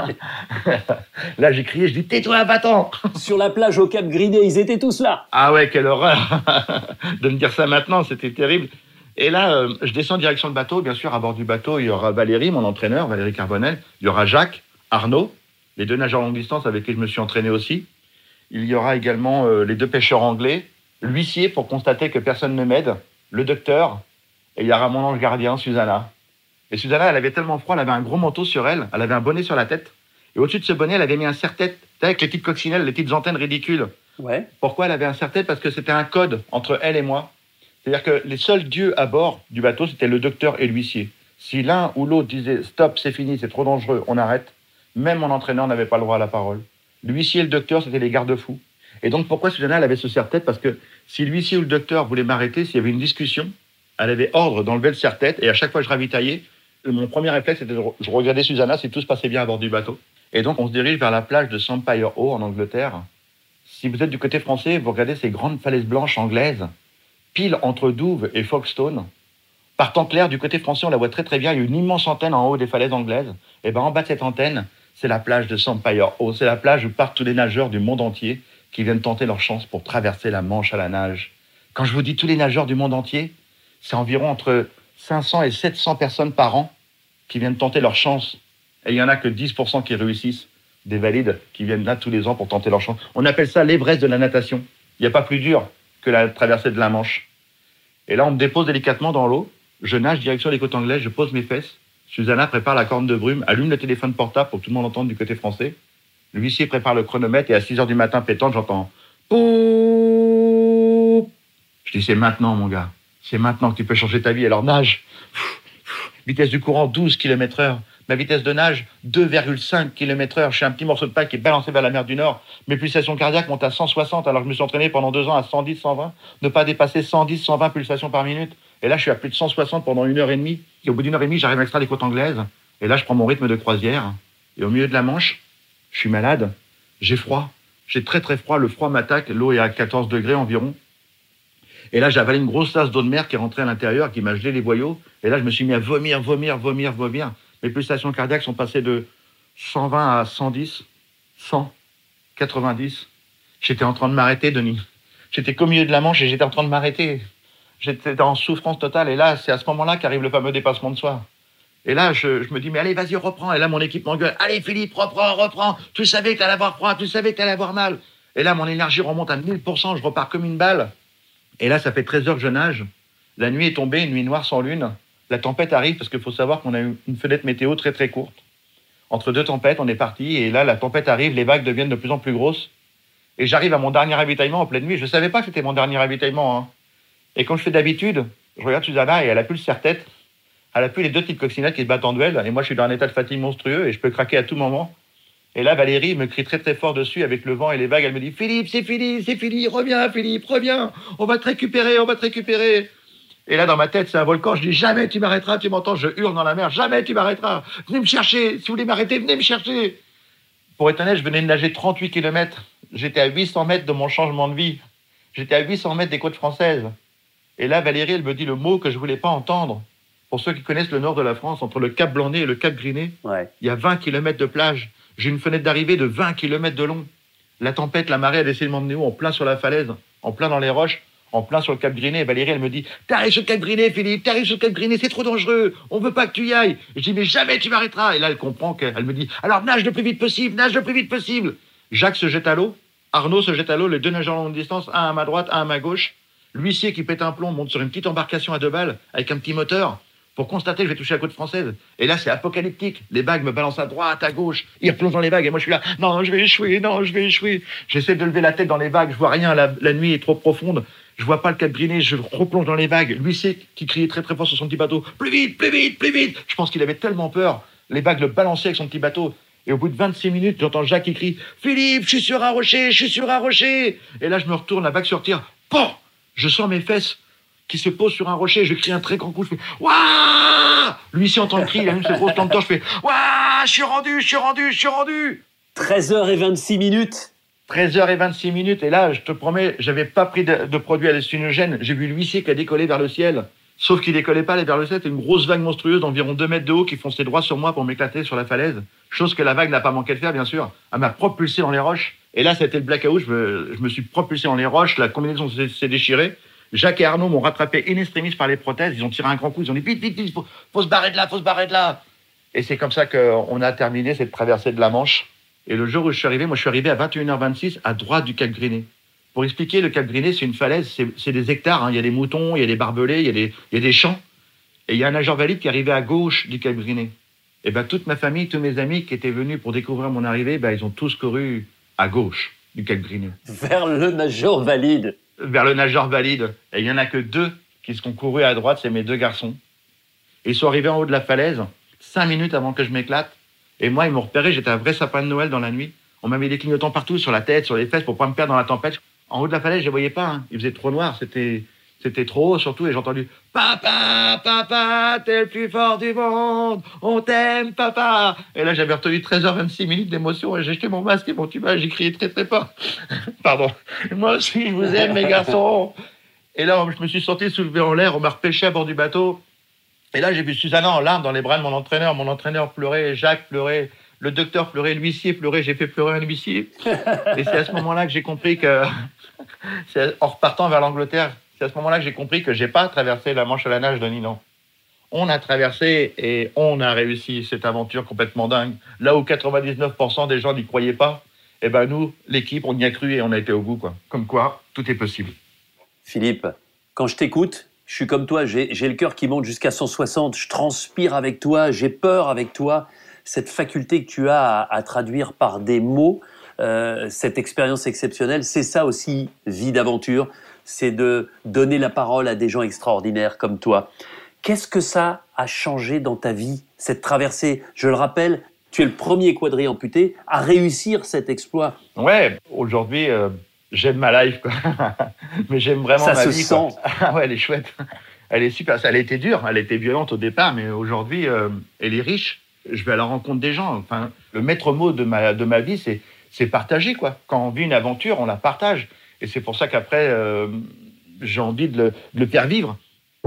Là, j'ai crié, je dis, tais-toi, va-t'en. Sur la plage au Cap Griné, ils étaient tous là. Ah ouais, quelle horreur de me dire ça maintenant, c'était terrible. Et là, euh, je descends direction le bateau. Bien sûr, à bord du bateau, il y aura Valérie, mon entraîneur, Valérie Carbonel. Il y aura Jacques, Arnaud, les deux nageurs longue distance avec qui je me suis entraîné aussi. Il y aura également euh, les deux pêcheurs anglais, l'huissier pour constater que personne ne m'aide, le docteur, et il y aura mon ange gardien, Susanna. Et Susanna, elle avait tellement froid, elle avait un gros manteau sur elle, elle avait un bonnet sur la tête, et au-dessus de ce bonnet, elle avait mis un serre-tête, avec les petites coccinelles, les petites antennes ridicules. Ouais. Pourquoi elle avait un serre-tête? Parce que c'était un code entre elle et moi. C'est-à-dire que les seuls dieux à bord du bateau, c'était le docteur et l'huissier. Si l'un ou l'autre disait « Stop, c'est fini, c'est trop dangereux, on arrête », même mon entraîneur n'avait pas le droit à la parole. L'huissier et le docteur, c'était les garde-fous. Et donc, pourquoi Susanna, elle avait ce serre-tête? Parce que si l'huissier ou le docteur voulait m'arrêter, s'il y avait une discussion, elle avait ordre d'enlever le serre-tête. Et à chaque fois que je ravitaillais, mon premier réflexe, c'était de je regardais Susanna si tout se passait bien à bord du bateau. Et donc, on se dirige vers la plage de Sampire Hall, en Angleterre. Si vous êtes du côté français, vous regardez ces grandes falaises blanches anglaises, pile entre Douve et Folkestone. Par temps clair, du côté français, on la voit très très bien. Il y a une immense antenne en haut des falaises anglaises. Et ben en bas de cette antenne, c'est la plage de Sampire Hall. C'est la plage où partent tous les nageurs du monde entier qui viennent tenter leur chance pour traverser la Manche à la nage. Quand je vous dis tous les nageurs du monde entier, c'est environ entre cinq cents et sept cents personnes par an qui viennent tenter leur chance. Et il n'y en a que dix pour cent qui réussissent, des valides qui viennent là tous les ans pour tenter leur chance. On appelle ça l'Everest de la natation. Il n'y a pas plus dur que la traversée de la Manche. Et là, on me dépose délicatement dans l'eau. Je nage direction les côtes anglaises, je pose mes fesses. Susanna prépare la corne de brume, allume le téléphone portable pour que tout le monde entende du côté français. L'huissier prépare le chronomètre et à six heures du matin pétante, j'entends « Pouuuup !» Je dis « C'est maintenant, mon gars. C'est maintenant que tu peux changer ta vie. Alors nage !» Vitesse du courant, douze kilomètres heure. Ma vitesse de nage, deux virgule cinq kilomètres heure. Je suis un petit morceau de paille qui est balancé vers la mer du Nord. Mes pulsations cardiaques montent à cent soixante, alors que je me suis entraîné pendant deux ans à cent dix, cent vingt. Ne pas dépasser cent dix, cent vingt pulsations par minute. Et là, je suis à plus de cent soixante pendant une heure et demie. Et au bout d'une heure et demie, j'arrive à extraire les côtes anglaises. Et là, je prends mon rythme de croisière. Et au milieu de la Manche, je suis malade. J'ai froid. J'ai très très froid. Le froid m'attaque. L'eau est à quatorze degrés environ. Et là, j'ai avalé une grosse tasse d'eau de mer qui est rentrée à l'intérieur, qui m'a gelé les boyaux. Et là, je me suis mis à vomir, vomir, vomir, vomir. Mes pulsations cardiaques sont passées de cent vingt à cent dix, cent, quatre-vingt-dix. J'étais en train de m'arrêter, Denis. J'étais qu'au milieu de la Manche et j'étais en train de m'arrêter. J'étais en souffrance totale. Et là, c'est à ce moment-là qu'arrive le fameux dépassement de soi. Et là, je, je me dis, mais allez, vas-y, reprends. Et là, mon équipe m'engueule. Allez, Philippe, reprends, reprends. Tu savais que t'allais avoir froid, tu savais que t'allais avoir mal. Et là, mon énergie remonte à mille pour cent. Je repars comme une balle. Et là, ça fait treize heures que je nage. La nuit est tombée, une nuit noire sans lune. La tempête arrive parce qu'il faut savoir qu'on a eu une fenêtre météo très très courte. Entre deux tempêtes, on est parti. Et là, la tempête arrive, les vagues deviennent de plus en plus grosses. Et j'arrive à mon dernier ravitaillement en pleine nuit. Je ne savais pas que c'était mon dernier ravitaillement. Hein. Et comme je fais d'habitude, je regarde Susanna et elle a plus le serre-tête. Elle a plus les deux petites coccinettes qui se battent en duel. Et moi, je suis dans un état de fatigue monstrueux et je peux craquer à tout moment. Et là, Valérie me crie très très fort dessus avec le vent et les vagues. Elle me dit « Philippe, c'est fini, c'est fini, reviens Philippe, reviens. On va te récupérer, on va te récupérer. » Et là, dans ma tête, c'est un volcan. Je dis « Jamais tu m'arrêteras, tu m'entends ?» Je hurle dans la mer « Jamais tu m'arrêteras. Venez me chercher. Si vous voulez m'arrêter, venez me chercher. » Pour être honnête, je venais de nager trente-huit kilomètres. J'étais à huit cents mètres de mon changement de vie. J'étais à huit cents mètres des côtes françaises. Et là, Valérie, elle me dit le mot que je voulais pas entendre. Pour ceux qui connaissent le nord de la France, entre le Cap Blanc-Nez et le Cap Griné, ouais. Il y a vingt kilomètres de plage. J'ai une fenêtre d'arrivée de vingt kilomètres de long. La tempête, la marée a décidé de m'emmener où? En plein sur la falaise, en plein dans les roches, en plein sur le Cap Griné. Et Valérie, elle me dit « T'arrives sur le Cap Griné, Philippe, t'arrives sur le Cap Griné, c'est trop dangereux. On veut pas que tu y ailles. » Et je dis « Mais jamais tu m'arrêteras. » Et là, elle comprend qu'elle me dit « Alors nage le plus vite possible, nage le plus vite possible. » Jacques se jette à l'eau. Arnaud se jette à l'eau, les deux nageurs longue distance, un à ma droite, un à ma gauche. L'huissier qui pète un plomb monte sur une petite embarcation à deux balles avec un petit moteur pour constater que je vais toucher la côte française. Et là, c'est apocalyptique. Les vagues me balancent à droite, à gauche. Ils replongent dans les vagues et moi, je suis là. Non, je vais échouer, non, je vais échouer. J'essaie de lever la tête dans les vagues. Je vois rien. La, la nuit est trop profonde. Je vois pas le Cap Griné. Je replonge dans les vagues. L'huissier qui criait très très fort sur son petit bateau. Plus vite, plus vite, plus vite. Je pense qu'il avait tellement peur. Les vagues le balançaient avec son petit bateau. Et au bout de vingt-six minutes, j'entends Jacques qui crie « Philippe, je suis sur un rocher, je suis sur un rocher !» Et là, je me retourne, la vague se retire. Pom ! Je sens mes fesses qui se posent sur un rocher. Je crie un très grand coup. Je fais « Waouh !» L'huissier entend le cri, il allume ses grosses lampes torches. Je fais « Waouh ! Je suis rendu, je suis rendu, je suis rendu !» treize heures vingt-six minutes. treize heures vingt-six minutes. Et là, je te promets, j'avais pas pris de, de produit hallucinogène. J'ai vu l'huissier qui a décollé vers le ciel. Sauf qu'il décollait pas, les berleux sept, une grosse vague monstrueuse d'environ deux mètres de haut qui fonçait droit sur moi pour m'éclater sur la falaise. Chose que la vague n'a pas manqué de faire, bien sûr. Elle m'a propulsé dans les roches. Et là, c'était le blackout. Je me, je me suis propulsé dans les roches. La combinaison s'est, s'est déchirée. Jacques et Arnaud m'ont rattrapé in extremis par les prothèses. Ils ont tiré un grand coup. Ils ont dit vite, vite, vite, faut, faut se barrer de là, faut se barrer de là. Et c'est comme ça qu'on a terminé cette traversée de la Manche. Et le jour où je suis arrivé, moi, je suis arrivé à vingt et une heures vingt-six à droite du Cap Griné. Pour expliquer, le Cap Griné, c'est une falaise, c'est, c'est des hectares. Hein. Il y a des moutons, il y a des barbelés, il y a des, il y a des champs. Et il y a un nageur valide qui est arrivé à gauche du Cap Griné. Et ben toute ma famille, tous mes amis qui étaient venus pour découvrir mon arrivée, ben ils ont tous couru à gauche du Cap Griné. Vers le nageur valide. Vers le nageur valide. Et il y en a que deux qui sont courus à droite, c'est mes deux garçons. Ils sont arrivés en haut de la falaise, cinq minutes avant que je m'éclate. Et moi, ils m'ont repéré, j'étais un vrai sapin de Noël dans la nuit. On m'avait des clignotants partout, sur la tête, sur les fesses, pour pas me perdre dans la tempête. En haut de la falaise, je les voyais pas. Hein. Il faisait trop noir, c'était... C'était trop haut, surtout, et j'ai entendu « Papa, papa, t'es le plus fort du monde, on t'aime, papa !» Et là, j'avais retenu treize heures vingt-six minutes d'émotion, et j'ai jeté mon masque et mon tuba, j'ai crié très très fort. Pardon. Moi aussi, je vous aime, mes garçons. Et là, je me suis senti soulevé en l'air, on m'a repêché à bord du bateau. Et là, j'ai vu Susanna en larmes dans les bras de mon entraîneur. Mon entraîneur pleurait, Jacques pleurait, le docteur pleurait, l'huissier pleurait, j'ai fait pleurer un huissier. Et c'est à ce moment-là que j'ai compris que, c'est en repartant vers l'Angleterre, c'est à ce moment-là que j'ai compris que j'ai pas traversé la Manche à la nage de Nilan. On a traversé et on a réussi cette aventure complètement dingue. Là où quatre-vingt-dix-neuf pour cent des gens n'y croyaient pas, eh ben nous, l'équipe, on y a cru et on a été au bout, quoi. Comme quoi, tout est possible. Philippe, quand je t'écoute, je suis comme toi, j'ai, j'ai le cœur qui monte jusqu'à cent soixante, je transpire avec toi, j'ai peur avec toi. Cette faculté que tu as à, à traduire par des mots, euh, cette expérience exceptionnelle, c'est ça aussi, vie d'aventure. C'est de donner la parole à des gens extraordinaires comme toi. Qu'est-ce que ça a changé dans ta vie, cette traversée ? Je le rappelle, tu es le premier quadri amputé à réussir cet exploit. Ouais, aujourd'hui, euh, j'aime ma life, quoi. Mais j'aime vraiment ça ma se vie. Sent. Ah ouais, elle est chouette. Elle est super. Elle a été dure, elle a été violente au départ, mais aujourd'hui, euh, elle est riche. Je vais à la rencontre des gens. Enfin, le maître mot de ma, de ma vie, c'est, c'est partager, quoi. Quand on vit une aventure, on la partage. Et c'est pour ça qu'après, euh, j'ai envie de le, de le faire vivre.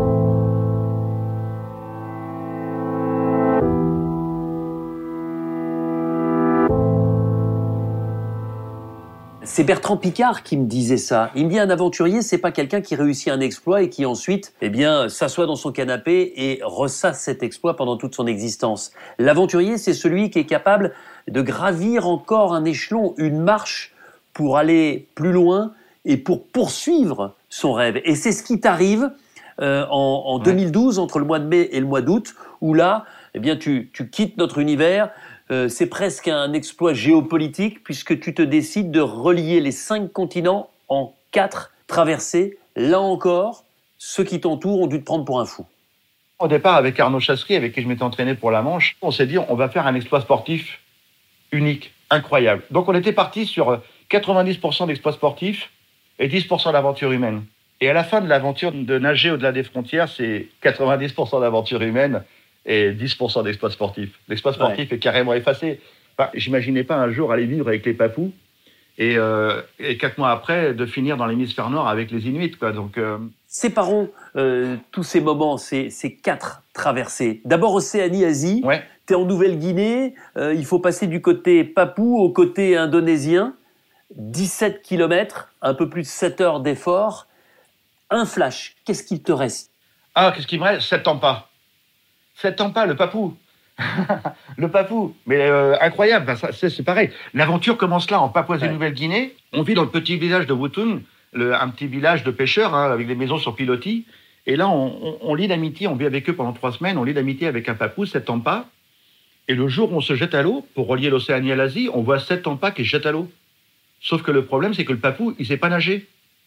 C'est Bertrand Piccard qui me disait ça. Il me dit un aventurier, c'est pas quelqu'un qui réussit un exploit et qui ensuite, eh bien, s'assoit dans son canapé et ressasse cet exploit pendant toute son existence. L'aventurier, c'est celui qui est capable de gravir encore un échelon, une marche pour aller plus loin et pour poursuivre son rêve. Et c'est ce qui t'arrive euh, en, en ouais. deux mille douze, entre le mois de mai et le mois d'août, où là, eh bien, tu, tu quittes notre univers. Euh, c'est presque un exploit géopolitique, puisque tu te décides de relier les cinq continents en quatre traversées. Là encore, ceux qui t'entourent ont dû te prendre pour un fou. Au départ, avec Arnaud Chasserie, avec qui je m'étais entraîné pour la Manche, on s'est dit on va faire un exploit sportif unique, incroyable. Donc on était parti sur quatre-vingt-dix pour cent d'exploits sportifs et dix pour cent d'aventure humaine. Et à la fin de l'aventure de nager au-delà des frontières, c'est quatre-vingt-dix pour cent d'aventure humaine et dix pour cent d'exploits sportifs. L'exploit sportif ouais. est carrément effacé. Enfin, j'imaginais pas un jour aller vivre avec les Papous et, euh, et quatre mois après de finir dans l'hémisphère nord avec les Inuits, quoi. Donc, euh... séparons euh, tous ces moments, ces, ces quatre traversées. D'abord Océanie-Asie. Ouais. T'es en Nouvelle-Guinée. Euh, il faut passer du côté papou au côté indonésien. dix-sept kilomètres, un peu plus de sept heures d'effort. Un flash, qu'est-ce qu'il te reste ? Ah, qu'est-ce qu'il me reste ? Sept Tampa. Sept Tampa, le papou. Le papou. Mais euh, incroyable, ben, ça, c'est, c'est pareil. L'aventure commence là, en Papouasie-Nouvelle-Guinée. On vit dans le petit village de Wutun, le, un petit village de pêcheurs, hein, avec des maisons sur pilotis. Et là, on, on, on lie d'amitié, on vit avec eux pendant trois semaines, on lie d'amitié avec un papou, Sept Tampa. Et le jour où on se jette à l'eau, pour relier l'Océanie à l'Asie, on voit Sept Tampa qui se jette à l'eau. Sauf que le problème, c'est que le papou, il ne sait pas nager.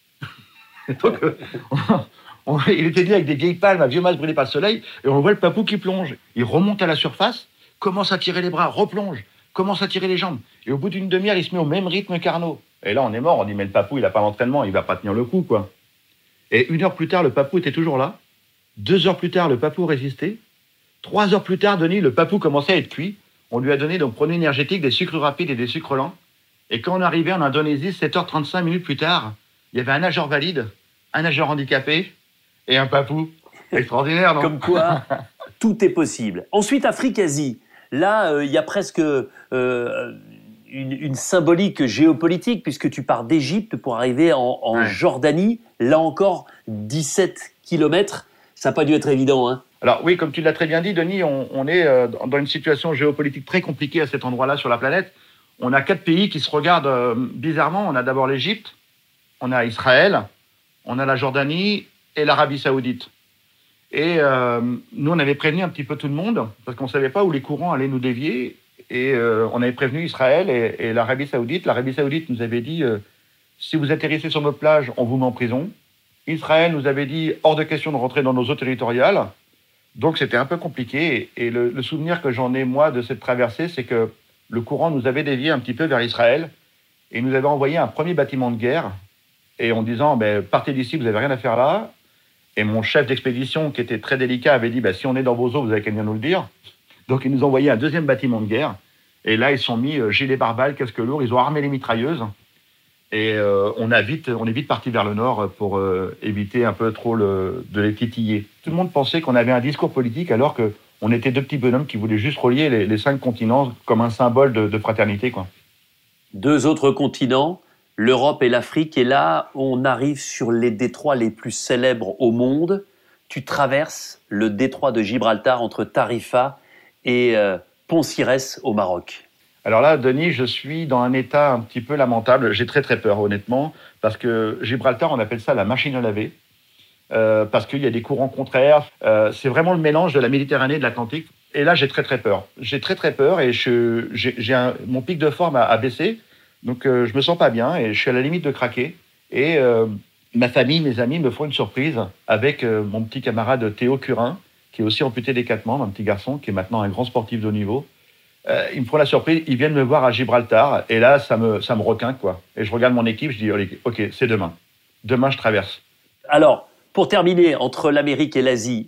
Donc, euh, on, on, il était dit avec des vieilles palmes, un vieux masque brûlé par le soleil, et on voit le papou qui plonge. Il remonte à la surface, commence à tirer les bras, replonge, commence à tirer les jambes. Et au bout d'une demi-heure, il se met au même rythme qu'Arnaud. Et là, on est mort. On dit, mais le papou, il n'a pas d'entraînement, il ne va pas tenir le coup, quoi. Et une heure plus tard, le papou était toujours là. Deux heures plus tard, le papou résistait. Trois heures plus tard, Denis, le papou commençait à être cuit. On lui a donné donc produits énergétiques, des sucres rapides et des sucres lents. Et quand on arrivait en Indonésie, sept heures trente-cinq minutes plus tard, il y avait un nageur valide, un nageur handicapé et un papou. Extraordinaire, non? Comme quoi, tout est possible. Ensuite, Afrique-Asie. Là, il euh, y a presque euh, une, une symbolique géopolitique, puisque tu pars d'Égypte pour arriver en, en ouais. Jordanie. Là encore, dix-sept kilomètres. Ça n'a pas dû être évident, hein? Alors oui, comme tu l'as très bien dit, Denis, on, on est euh, dans une situation géopolitique très compliquée à cet endroit-là sur la planète. On a quatre pays qui se regardent euh, bizarrement. On a d'abord l'Égypte, on a Israël, on a la Jordanie et l'Arabie Saoudite. Et euh, nous, on avait prévenu un petit peu tout le monde, parce qu'on ne savait pas où les courants allaient nous dévier. Et euh, on avait prévenu Israël et, et l'Arabie Saoudite. L'Arabie Saoudite nous avait dit euh, « Si vous atterrissez sur nos plages, on vous met en prison ». Israël nous avait dit « Hors de question de rentrer dans nos eaux territoriales ». Donc c'était un peu compliqué. Et le, le souvenir que j'en ai, moi, de cette traversée, c'est que le courant nous avait dévié un petit peu vers Israël et nous avait envoyé un premier bâtiment de guerre et en disant ben, « Partez d'ici, vous n'avez rien à faire là ». Et mon chef d'expédition, qui était très délicat, avait dit ben, « Si on est dans vos eaux, vous avez qu'à venir nous le dire ». Donc ils nous ont envoyé un deuxième bâtiment de guerre. Et là, ils se sont mis euh, gilet pare-balles, casque lourd, ils ont armé les mitrailleuses. Et euh, on, a vite, on est vite parti vers le nord pour euh, éviter un peu trop le, de les titiller. Tout le monde pensait qu'on avait un discours politique alors qu'on était deux petits bonhommes qui voulaient juste relier les, les cinq continents comme un symbole de, de fraternité, quoi. Deux autres continents, l'Europe et l'Afrique. Et là, on arrive sur les détroits les plus célèbres au monde. Tu traverses le détroit de Gibraltar entre Tarifa et euh, Pont-Cirès au Maroc. Alors là, Denis, je suis dans un état un petit peu lamentable. J'ai très très peur, honnêtement, parce que Gibraltar, on appelle ça la machine à laver, euh, parce qu'il y a des courants contraires. Euh, c'est vraiment le mélange de la Méditerranée et de l'Atlantique. Et là, j'ai très très peur. J'ai très très peur et je, j'ai, j'ai un, mon pic de forme a, a baissé, donc euh, je me sens pas bien et je suis à la limite de craquer. Et euh, ma famille, mes amis me font une surprise avec euh, mon petit camarade Théo Curin, qui est aussi amputé des quatre membres, un petit garçon qui est maintenant un grand sportif de haut niveau. Euh, ils me font la surprise, ils viennent me voir à Gibraltar, et là, ça me, ça me requinque, quoi. Et je regarde mon équipe, je dis, ok, c'est demain. Demain, je traverse. Alors, pour terminer, entre l'Amérique et l'Asie,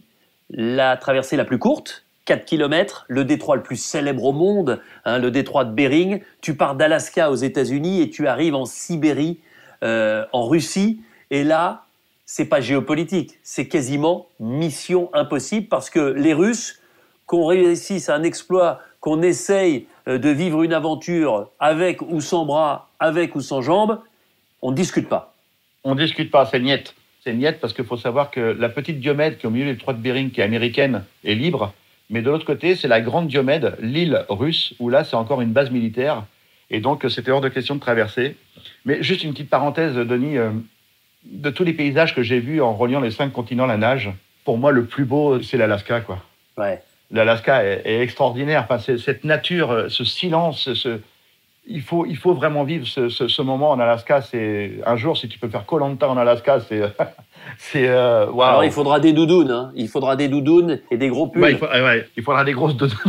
la traversée la plus courte, quatre kilomètres, le détroit le plus célèbre au monde, hein, le détroit de Bering. Tu pars d'Alaska aux États-Unis et tu arrives en Sibérie, euh, en Russie. Et là, c'est pas géopolitique, c'est quasiment mission impossible, parce que les Russes, qu'on réussisse un exploit, qu'on essaye de vivre une aventure avec ou sans bras, avec ou sans jambes, on ne discute pas. On ne discute pas, c'est niette. C'est niette parce qu'il faut savoir que la petite Diomède qui est au milieu des détroits de Bering, qui est américaine, est libre. Mais de l'autre côté, c'est la grande Diomède, l'île russe, où là, c'est encore une base militaire. Et donc, c'était hors de question de traverser. Mais juste une petite parenthèse, Denis, euh, de tous les paysages que j'ai vus en reliant les cinq continents à la nage, pour moi, le plus beau, c'est l'Alaska, quoi. Ouais. L'Alaska est, est extraordinaire. Enfin, c'est, cette nature, ce silence, ce, il, faut, il faut vraiment vivre ce, ce, ce moment en Alaska. C'est, un jour, si tu peux faire Koh Lanta en Alaska, c'est... c'est euh, wow. Alors, il faudra des doudounes. Hein. Il faudra des doudounes et des gros pulls. Ouais, il, faut, ouais, il faudra des grosses doudounes.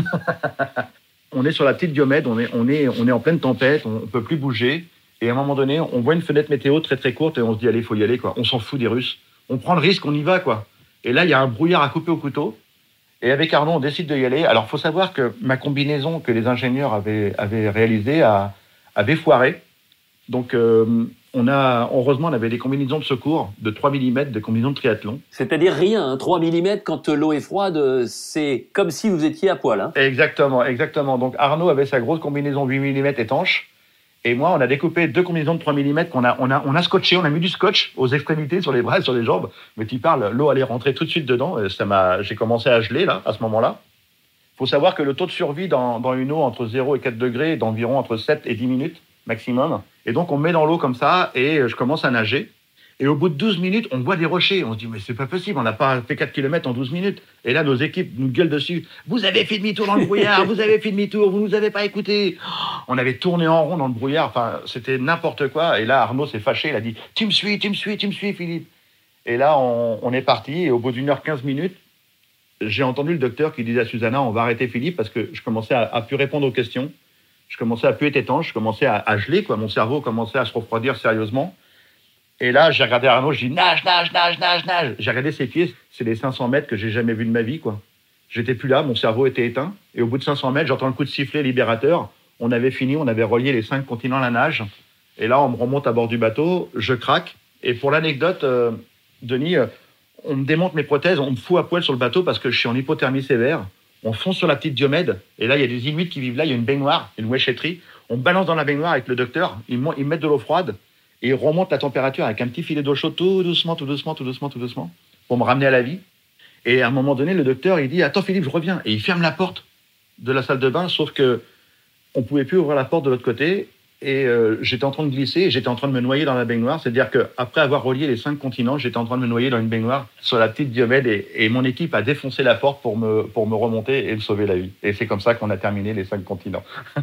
On est sur la petite Diomède, on est, on est, on est en pleine tempête, on ne peut plus bouger. Et à un moment donné, on voit une fenêtre météo très très courte et on se dit, allez, il faut y aller, quoi. On s'en fout des Russes. On prend le risque, on y va, quoi. Et là, il y a un brouillard à couper au couteau. Et avec Arnaud, on décide d'y aller. Alors, il faut savoir que ma combinaison que les ingénieurs avaient, avaient réalisée a, avait foiré. Donc, euh, on a, heureusement, on avait des combinaisons de secours de trois millimètres, des combinaisons de triathlon. C'est-à-dire rien, hein, trois millimètres, quand l'eau est froide, c'est comme si vous étiez à poil. Hein. Exactement, exactement. Donc, Arnaud avait sa grosse combinaison huit millimètres étanche. Et moi, on a découpé deux combinaisons de trois millimètres qu'on a, on a, on a scotché, on a mis du scotch aux extrémités, sur les bras et sur les jambes. Mais tu parles, l'eau allait rentrer tout de suite dedans. Et ça m'a, j'ai commencé à geler, là, à ce moment-là. Il faut savoir que le taux de survie dans, dans une eau entre zéro et quatre degrés est d'environ entre sept et dix minutes maximum. Et donc, on me met dans l'eau comme ça et je commence à nager. Et au bout de douze minutes, on voit des rochers. On se dit, mais c'est pas possible, on n'a pas fait quatre kilomètres en douze minutes. Et là, nos équipes nous gueulent dessus. Vous avez fait demi-tour dans le brouillard, vous avez fait demi-tour, vous nous avez pas écouté. On avait tourné en rond dans le brouillard. Enfin, c'était n'importe quoi. Et là, Arnaud s'est fâché. Il a dit, tu me suis, tu me suis, tu me suis, Philippe. Et là, on, on est parti. Et au bout d'une heure quinze minutes, j'ai entendu le docteur qui disait à Susanna, on va arrêter Philippe parce que je commençais à, à plus répondre aux questions. Je commençais à plus être étanche. Je commençais à, à geler, quoi. Mon cerveau commençait à se refroidir sérieusement. Et là, j'ai regardé Arnaud, je dis nage, nage, nage, nage, nage. J'ai regardé ses pieds, c'est les cinq cents mètres que j'ai jamais vus de ma vie, quoi. J'étais plus là, mon cerveau était éteint. Et au bout de cinq cents mètres, j'entends le coup de sifflet libérateur. On avait fini, on avait relié les cinq continents à la nage. Et là, on me remonte à bord du bateau, je craque. Et pour l'anecdote, euh, Denis, euh, on me démonte mes prothèses, on me fout à poil sur le bateau parce que je suis en hypothermie sévère. On fonce sur la petite Diomède, et là, il y a des Inuits qui vivent là, il y a une baignoire, une wéchetterie. On me balance dans la baignoire avec le docteur, ils me mettent de l'eau froide, et ils remontent la température avec un petit filet d'eau chaude, tout doucement, tout doucement, tout doucement, tout doucement, pour me ramener à la vie. Et à un moment donné, le docteur, il dit « Attends Philippe, je reviens ». Et il ferme la porte de la salle de bain, sauf que on pouvait plus ouvrir la porte de l'autre côté, et euh, j'étais en train de glisser, et j'étais en train de me noyer dans la baignoire. C'est-à-dire qu'après avoir relié les cinq continents, j'étais en train de me noyer dans une baignoire sur la petite Diomède, et, et mon équipe a défoncé la porte pour me, pour me remonter et me sauver la vie. Et c'est comme ça qu'on a terminé les cinq continents.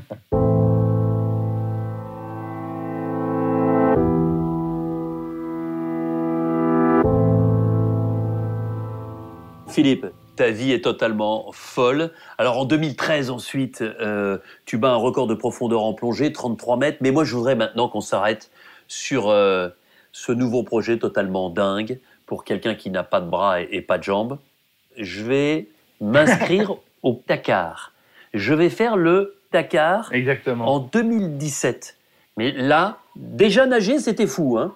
Philippe, ta vie est totalement folle. Alors en deux mille treize ensuite, euh, tu bats un record de profondeur en plongée, trente-trois mètres. Mais moi je voudrais maintenant qu'on s'arrête sur euh, ce nouveau projet totalement dingue pour quelqu'un qui n'a pas de bras et, et pas de jambes. Je vais m'inscrire au Dakar. Je vais faire le Dakar. Exactement. En deux mille dix-sept. Mais là, déjà nager, c'était fou, hein.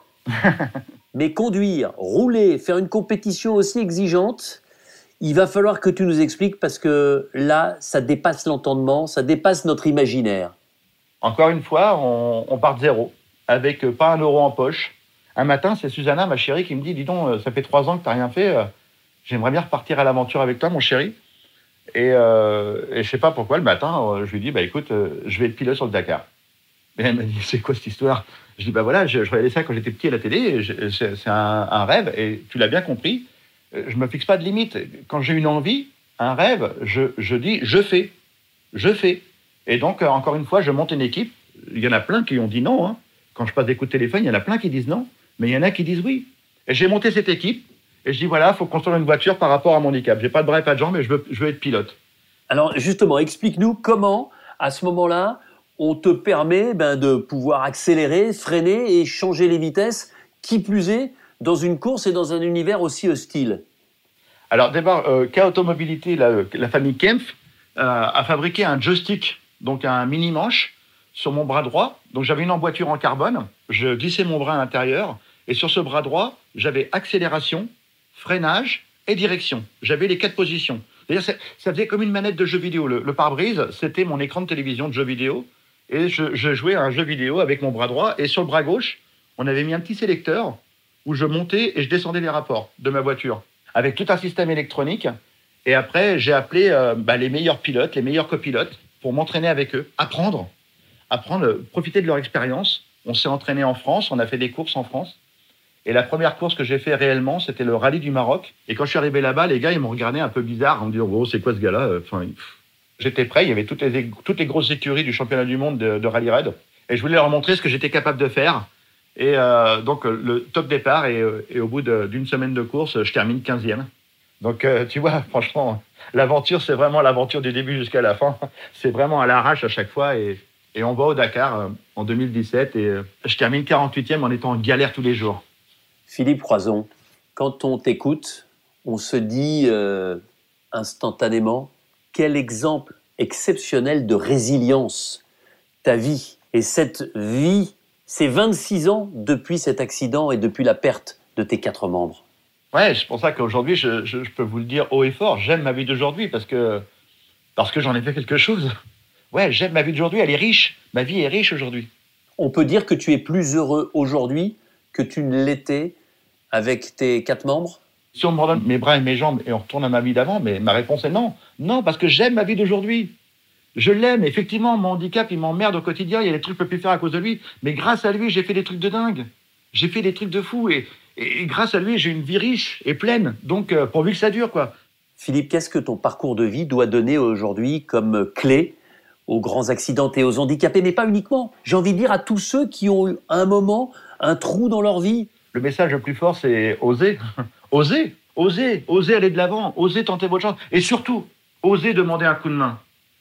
Mais conduire, rouler, faire une compétition aussi exigeante, il va falloir que tu nous expliques parce que là, ça dépasse l'entendement, ça dépasse notre imaginaire. Encore une fois, on, on part de zéro, avec pas un euro en poche. Un matin, c'est Susanna, ma chérie, qui me dit « Dis donc, ça fait trois ans que tu n'as rien fait, euh, j'aimerais bien repartir à l'aventure avec toi, mon chéri. » Et, euh, et je ne sais pas pourquoi, le matin, euh, je lui dis bah, « Écoute, euh, je vais être pilote sur le Dakar. » Et elle m'a dit « C'est quoi cette histoire ?» Je dis bah, « Voilà, je, je regardais ça quand j'étais petit à la télé, je, c'est, c'est un, un rêve, et tu l'as bien compris. Je ne me fixe pas de limite. Quand j'ai une envie, un rêve, je, je dis je fais. Je fais. Et donc, euh, encore une fois, je monte une équipe. Il y en a plein qui ont dit non. Hein. Quand je passe des coups de téléphone, il y en a plein qui disent non. Mais il y en a qui disent oui. Et j'ai monté cette équipe. Et je dis voilà, il faut construire une voiture par rapport à mon handicap. J'ai pas de bras et pas de jambes, mais je veux, je veux être pilote. Alors, justement, explique-nous comment, à ce moment-là, on te permet ben, de pouvoir accélérer, freiner et changer les vitesses, qui plus est, dans une course et dans un univers aussi hostile. Alors d'abord, euh, K Automobilité, la, la famille Kempf, euh, a fabriqué un joystick, donc un mini-manche, sur mon bras droit. Donc j'avais une emboîture en carbone, je glissais mon bras à l'intérieur, et sur ce bras droit, j'avais accélération, freinage et direction. J'avais les quatre positions. C'est-à-dire, ça, ça faisait comme une manette de jeu vidéo. Le, le pare-brise, c'était mon écran de télévision de jeu vidéo, et je, je jouais à un jeu vidéo avec mon bras droit, et sur le bras gauche, on avait mis un petit sélecteur où je montais et je descendais les rapports de ma voiture, avec tout un système électronique. Et après, j'ai appelé euh, bah, les meilleurs pilotes, les meilleurs copilotes, pour m'entraîner avec eux, apprendre, apprendre, profiter de leur expérience. On s'est entraîné en France, on a fait des courses en France. Et la première course que j'ai fait réellement, c'était le rallye du Maroc. Et quand je suis arrivé là-bas, les gars, ils m'ont regardé un peu bizarre, en me disant « Oh, c'est quoi ce gars-là » Enfin, j'étais prêt, il y avait toutes les, toutes les grosses écuries du championnat du monde de, de rallye raid. Et je voulais leur montrer ce que j'étais capable de faire. Et euh, donc, le top départ, et, et au bout de, d'une semaine de course, je termine quinzième. Donc, euh, tu vois, franchement, l'aventure, c'est vraiment l'aventure du début jusqu'à la fin. C'est vraiment à l'arrache à chaque fois. Et, et on va au Dakar euh, en deux mille dix-sept, et euh, je termine quarante-huitième en étant en galère tous les jours. Philippe Croizon, quand on t'écoute, on se dit euh, instantanément quel exemple exceptionnel de résilience ta vie. Et cette vie, c'est vingt-six ans depuis cet accident et depuis la perte de tes quatre membres. Ouais, c'est pour ça qu'aujourd'hui, je, je, je peux vous le dire haut et fort, j'aime ma vie d'aujourd'hui parce que, parce que j'en ai fait quelque chose. Ouais, j'aime ma vie d'aujourd'hui, elle est riche. Ma vie est riche aujourd'hui. On peut dire que tu es plus heureux aujourd'hui que tu ne l'étais avec tes quatre membres ? Si on me redonne mes bras et mes jambes et on retourne à ma vie d'avant, mais ma réponse est non. Non, parce que j'aime ma vie d'aujourd'hui. Je l'aime. Effectivement, mon handicap, il m'emmerde au quotidien. Il y a des trucs que je peux plus faire à cause de lui. Mais grâce à lui, j'ai fait des trucs de dingue. J'ai fait des trucs de fou. Et, et, et grâce à lui, j'ai une vie riche et pleine. Donc, euh, pourvu que ça dure, quoi. Philippe, qu'est-ce que ton parcours de vie doit donner aujourd'hui comme clé aux grands accidentés, aux handicapés, mais pas uniquement. J'ai envie de dire à tous ceux qui ont eu un moment, un trou dans leur vie. Le message le plus fort, c'est oser. Oser, oser, oser aller de l'avant, oser tenter votre chance. Et surtout, oser demander un coup de main.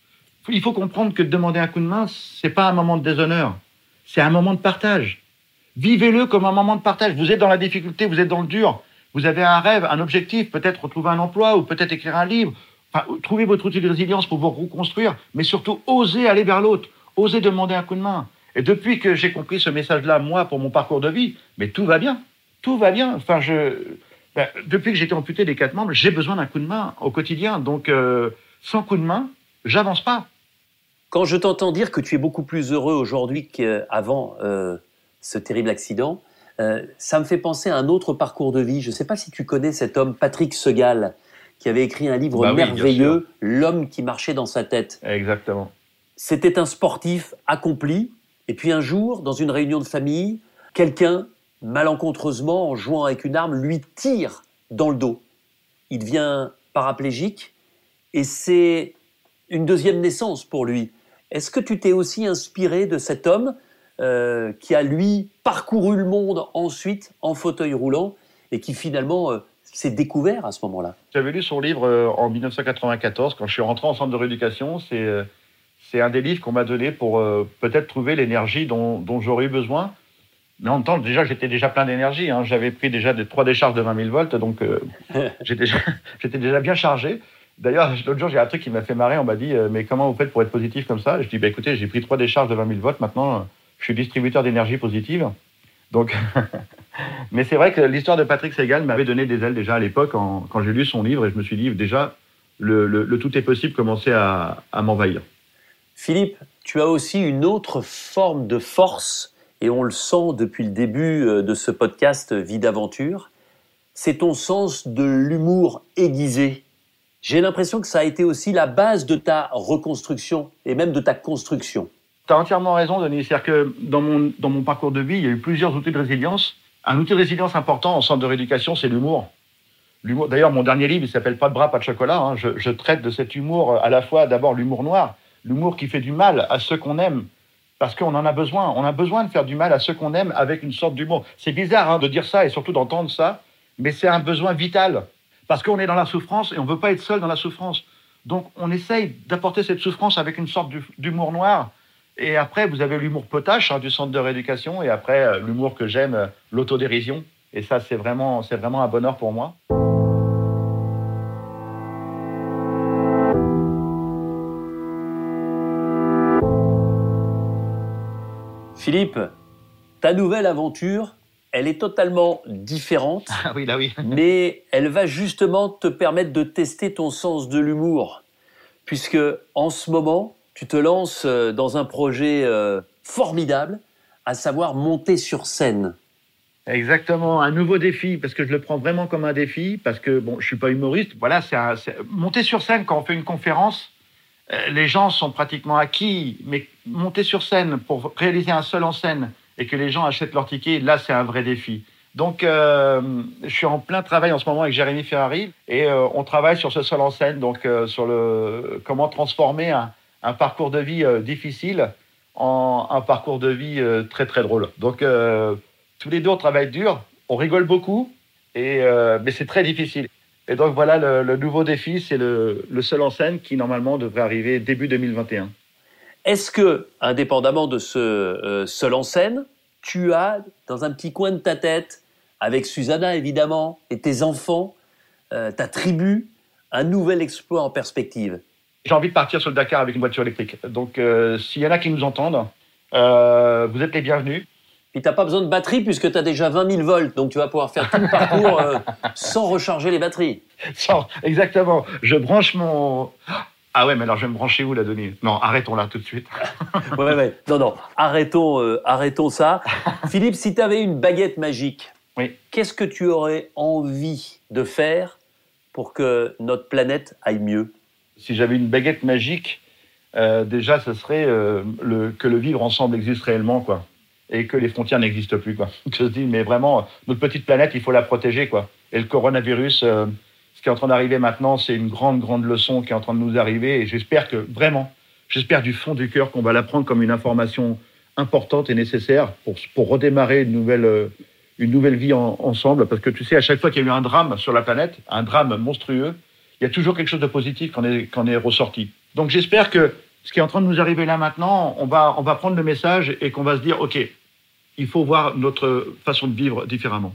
Il faut comprendre que demander un coup de main, c'est pas un moment de déshonneur. C'est un moment de partage. Vivez-le comme un moment de partage. Vous êtes dans la difficulté, vous êtes dans le dur. Vous avez un rêve, un objectif, peut-être retrouver un emploi ou peut-être écrire un livre. Enfin, trouvez votre outil de résilience pour vous reconstruire, mais surtout, osez aller vers l'autre. Osez demander un coup de main. Et depuis que j'ai compris ce message-là, moi, pour mon parcours de vie, mais tout va bien. Tout va bien. Enfin, je... Ben, depuis que j'ai été amputé des quatre membres, j'ai besoin d'un coup de main au quotidien. Donc, euh, sans coup de main, j'avance pas. Quand je t'entends dire que tu es beaucoup plus heureux aujourd'hui qu'avant euh, ce terrible accident, euh, ça me fait penser à un autre parcours de vie. Je ne sais pas si tu connais cet homme, Patrick Segal, qui avait écrit un livre bah oui, merveilleux, L'homme qui marchait dans sa tête. Exactement. C'était un sportif accompli. Et puis un jour, dans une réunion de famille, quelqu'un, malencontreusement, en jouant avec une arme, lui tire dans le dos. Il devient paraplégique et c'est une deuxième naissance pour lui. Est-ce que tu t'es aussi inspiré de cet homme euh, qui a, lui, parcouru le monde ensuite en fauteuil roulant et qui finalement euh, s'est découvert à ce moment-là? J'avais lu son livre euh, en dix-neuf cent quatre-vingt-quatorze, quand je suis rentré en centre de rééducation. C'est, euh, c'est un des livres qu'on m'a donné pour euh, peut-être trouver l'énergie dont, dont j'aurais eu besoin. Mais en même temps, déjà, j'étais déjà plein d'énergie. Hein. J'avais pris déjà des, trois décharges de vingt mille volts, donc euh, j'étais, déjà, j'étais déjà bien chargé. D'ailleurs, l'autre jour, j'ai un truc qui m'a fait marrer. On m'a dit euh, « Mais comment vous faites pour être positif comme ça ?» Je dis bah, « Écoutez, j'ai pris trois décharges de vingt mille volts. Maintenant, euh, je suis distributeur d'énergie positive. » Donc, mais c'est vrai que l'histoire de Patrick Segal m'avait donné des ailes déjà à l'époque en, quand j'ai lu son livre. Et je me suis dit déjà, le, le, le tout est possible commençait à, à m'envahir. Philippe, tu as aussi une autre forme de force, et on le sent depuis le début de ce podcast Vie d'aventure, c'est ton sens de l'humour aiguisé. J'ai l'impression que ça a été aussi la base de ta reconstruction et même de ta construction. Tu as entièrement raison, Denis. C'est-à-dire que dans mon, dans mon parcours de vie, il y a eu plusieurs outils de résilience. Un outil de résilience important en centre de rééducation, c'est l'humour. L'humour. D'ailleurs, mon dernier livre, il s'appelle « Pas de bras, pas de chocolat ». Hein. Je, je traite de cet humour, à la fois d'abord l'humour noir, l'humour qui fait du mal à ceux qu'on aime, parce qu'on en a besoin. On a besoin de faire du mal à ceux qu'on aime avec une sorte d'humour. C'est bizarre hein, de dire ça et surtout d'entendre ça, mais c'est un besoin vital. Parce qu'on est dans la souffrance et on ne veut pas être seul dans la souffrance. Donc, on essaye d'apporter cette souffrance avec une sorte d'humour noir. Et après, vous avez l'humour potache hein, du centre de rééducation. Et après, euh, l'humour que j'aime, euh, l'autodérision. Et ça, c'est vraiment, c'est vraiment un bonheur pour moi. Philippe, ta nouvelle aventure, elle est totalement différente, Ah oui, là oui. mais elle va justement te permettre de tester ton sens de l'humour. Puisque en ce moment, tu te lances dans un projet euh, formidable, à savoir monter sur scène. Exactement, un nouveau défi, parce que je le prends vraiment comme un défi, parce que bon, je suis pas humoriste. Voilà, c'est, un, c'est monter sur scène quand on fait une conférence. Euh, les gens sont pratiquement acquis, mais monter sur scène pour réaliser un seul en scène et que les gens achètent leur ticket, là, c'est un vrai défi. Donc, euh, je suis en plein travail en ce moment avec Jérémy Ferrari et euh, on travaille sur ce seul en scène, donc euh, sur le comment transformer un, un parcours de vie euh, difficile en un parcours de vie euh, très très drôle. Donc, euh, tous les deux, on travaille dur, on rigole beaucoup, et, euh, mais c'est très difficile. Et donc voilà, le, le nouveau défi, c'est le, le seul en scène qui normalement devrait arriver début deux mille vingt et un. Est-ce que, indépendamment de ce euh, seul en scène, tu as, dans un petit coin de ta tête, avec Susanna évidemment, et tes enfants, euh, ta tribu, un nouvel exploit en perspective? J'ai envie de partir sur le Dakar avec une voiture électrique. Donc euh, s'il y en a qui nous entendent, euh, vous êtes les bienvenus. Puis tu n'as pas besoin de batterie puisque tu as déjà vingt mille volts, donc tu vas pouvoir faire tout le parcours euh, sans recharger les batteries. Sans, exactement. Je branche mon... Ah ouais, mais alors je vais me brancher où là, Denis? Non, arrêtons là tout de suite. ouais, ouais. Non, non, arrêtons, euh, arrêtons ça. Philippe, si tu avais une baguette magique, oui. Qu'est-ce que tu aurais envie de faire pour que notre planète aille mieux? Si j'avais une baguette magique, euh, déjà, ce serait euh, le, que le vivre ensemble existe réellement, quoi. Et que les frontières n'existent plus, quoi. Je me dis, mais vraiment, notre petite planète, il faut la protéger, quoi. Et le coronavirus, euh, ce qui est en train d'arriver maintenant, c'est une grande, grande leçon qui est en train de nous arriver. Et j'espère que, vraiment, j'espère du fond du cœur qu'on va la prendre comme une information importante et nécessaire pour, pour redémarrer une nouvelle, euh, une nouvelle vie en, ensemble. Parce que tu sais, à chaque fois qu'il y a eu un drame sur la planète, un drame monstrueux, il y a toujours quelque chose de positif qui en est, qui en est ressorti. Donc j'espère que ce qui est en train de nous arriver là maintenant, on va, on va prendre le message et qu'on va se dire, OK, il faut voir notre façon de vivre différemment.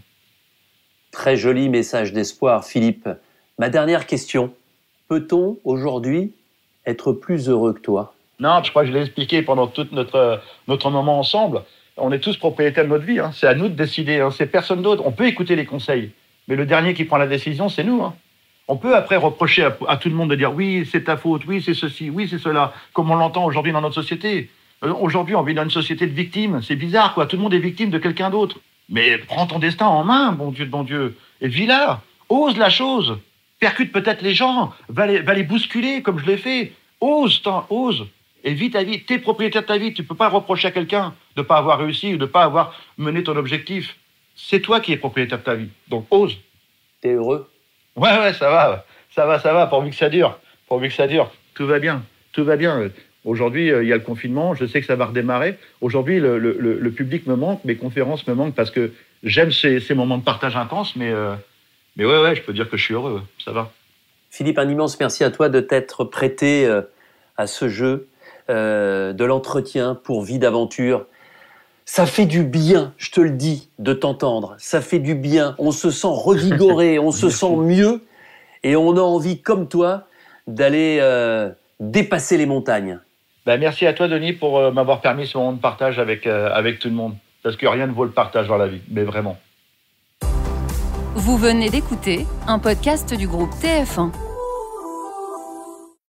Très joli message d'espoir, Philippe. Ma dernière question. Peut-on aujourd'hui être plus heureux que toi? Non, je crois que je l'ai expliqué pendant tout notre, notre moment ensemble. On est tous propriétaires de notre vie. Hein. C'est à nous de décider. Hein. C'est personne d'autre. On peut écouter les conseils. Mais le dernier qui prend la décision, c'est nous. Hein. On peut après reprocher à, à tout le monde de dire « oui, c'est ta faute, oui, c'est ceci, oui, c'est cela », comme on l'entend aujourd'hui dans notre société. Euh, aujourd'hui, on vit dans une société de victimes. C'est bizarre, quoi. Tout le monde est victime de quelqu'un d'autre. Mais prends ton destin en main, bon Dieu de bon Dieu, et vis là. Ose la chose. Percute peut-être les gens. Va les, va les bousculer, comme je l'ai fait. Ose, t'en, ose. Et vis ta vie. T'es propriétaire de ta vie. Tu peux pas reprocher à quelqu'un de ne pas avoir réussi ou de ne pas avoir mené ton objectif. C'est toi qui es propriétaire de ta vie. Donc, ose. T'es heureux? Ouais, ouais, ça va. Ça va, ça va, pourvu que ça dure. Pourvu que ça dure. Tout va bien. Tout va bien. Aujourd'hui, il y a le confinement. Je sais que ça va redémarrer. Aujourd'hui, le, le, le public me manque. Mes conférences me manquent parce que j'aime ces, ces moments de partage intenses. Mais, euh, mais ouais, ouais, je peux dire que je suis heureux. Ça va. Philippe, un immense merci à toi de t'être prêté euh, à ce jeu euh, de l'entretien pour Vie d'aventure. Ça fait du bien, je te le dis, de t'entendre. Ça fait du bien. On se sent revigoré, on se sent mieux et on a envie, comme toi, d'aller euh, dépasser les montagnes. Ben, merci à toi, Denis, pour euh, m'avoir permis ce moment de partage avec, euh, avec tout le monde. Parce que rien ne vaut le partage dans la vie, mais vraiment. Vous venez d'écouter un podcast du groupe T F un.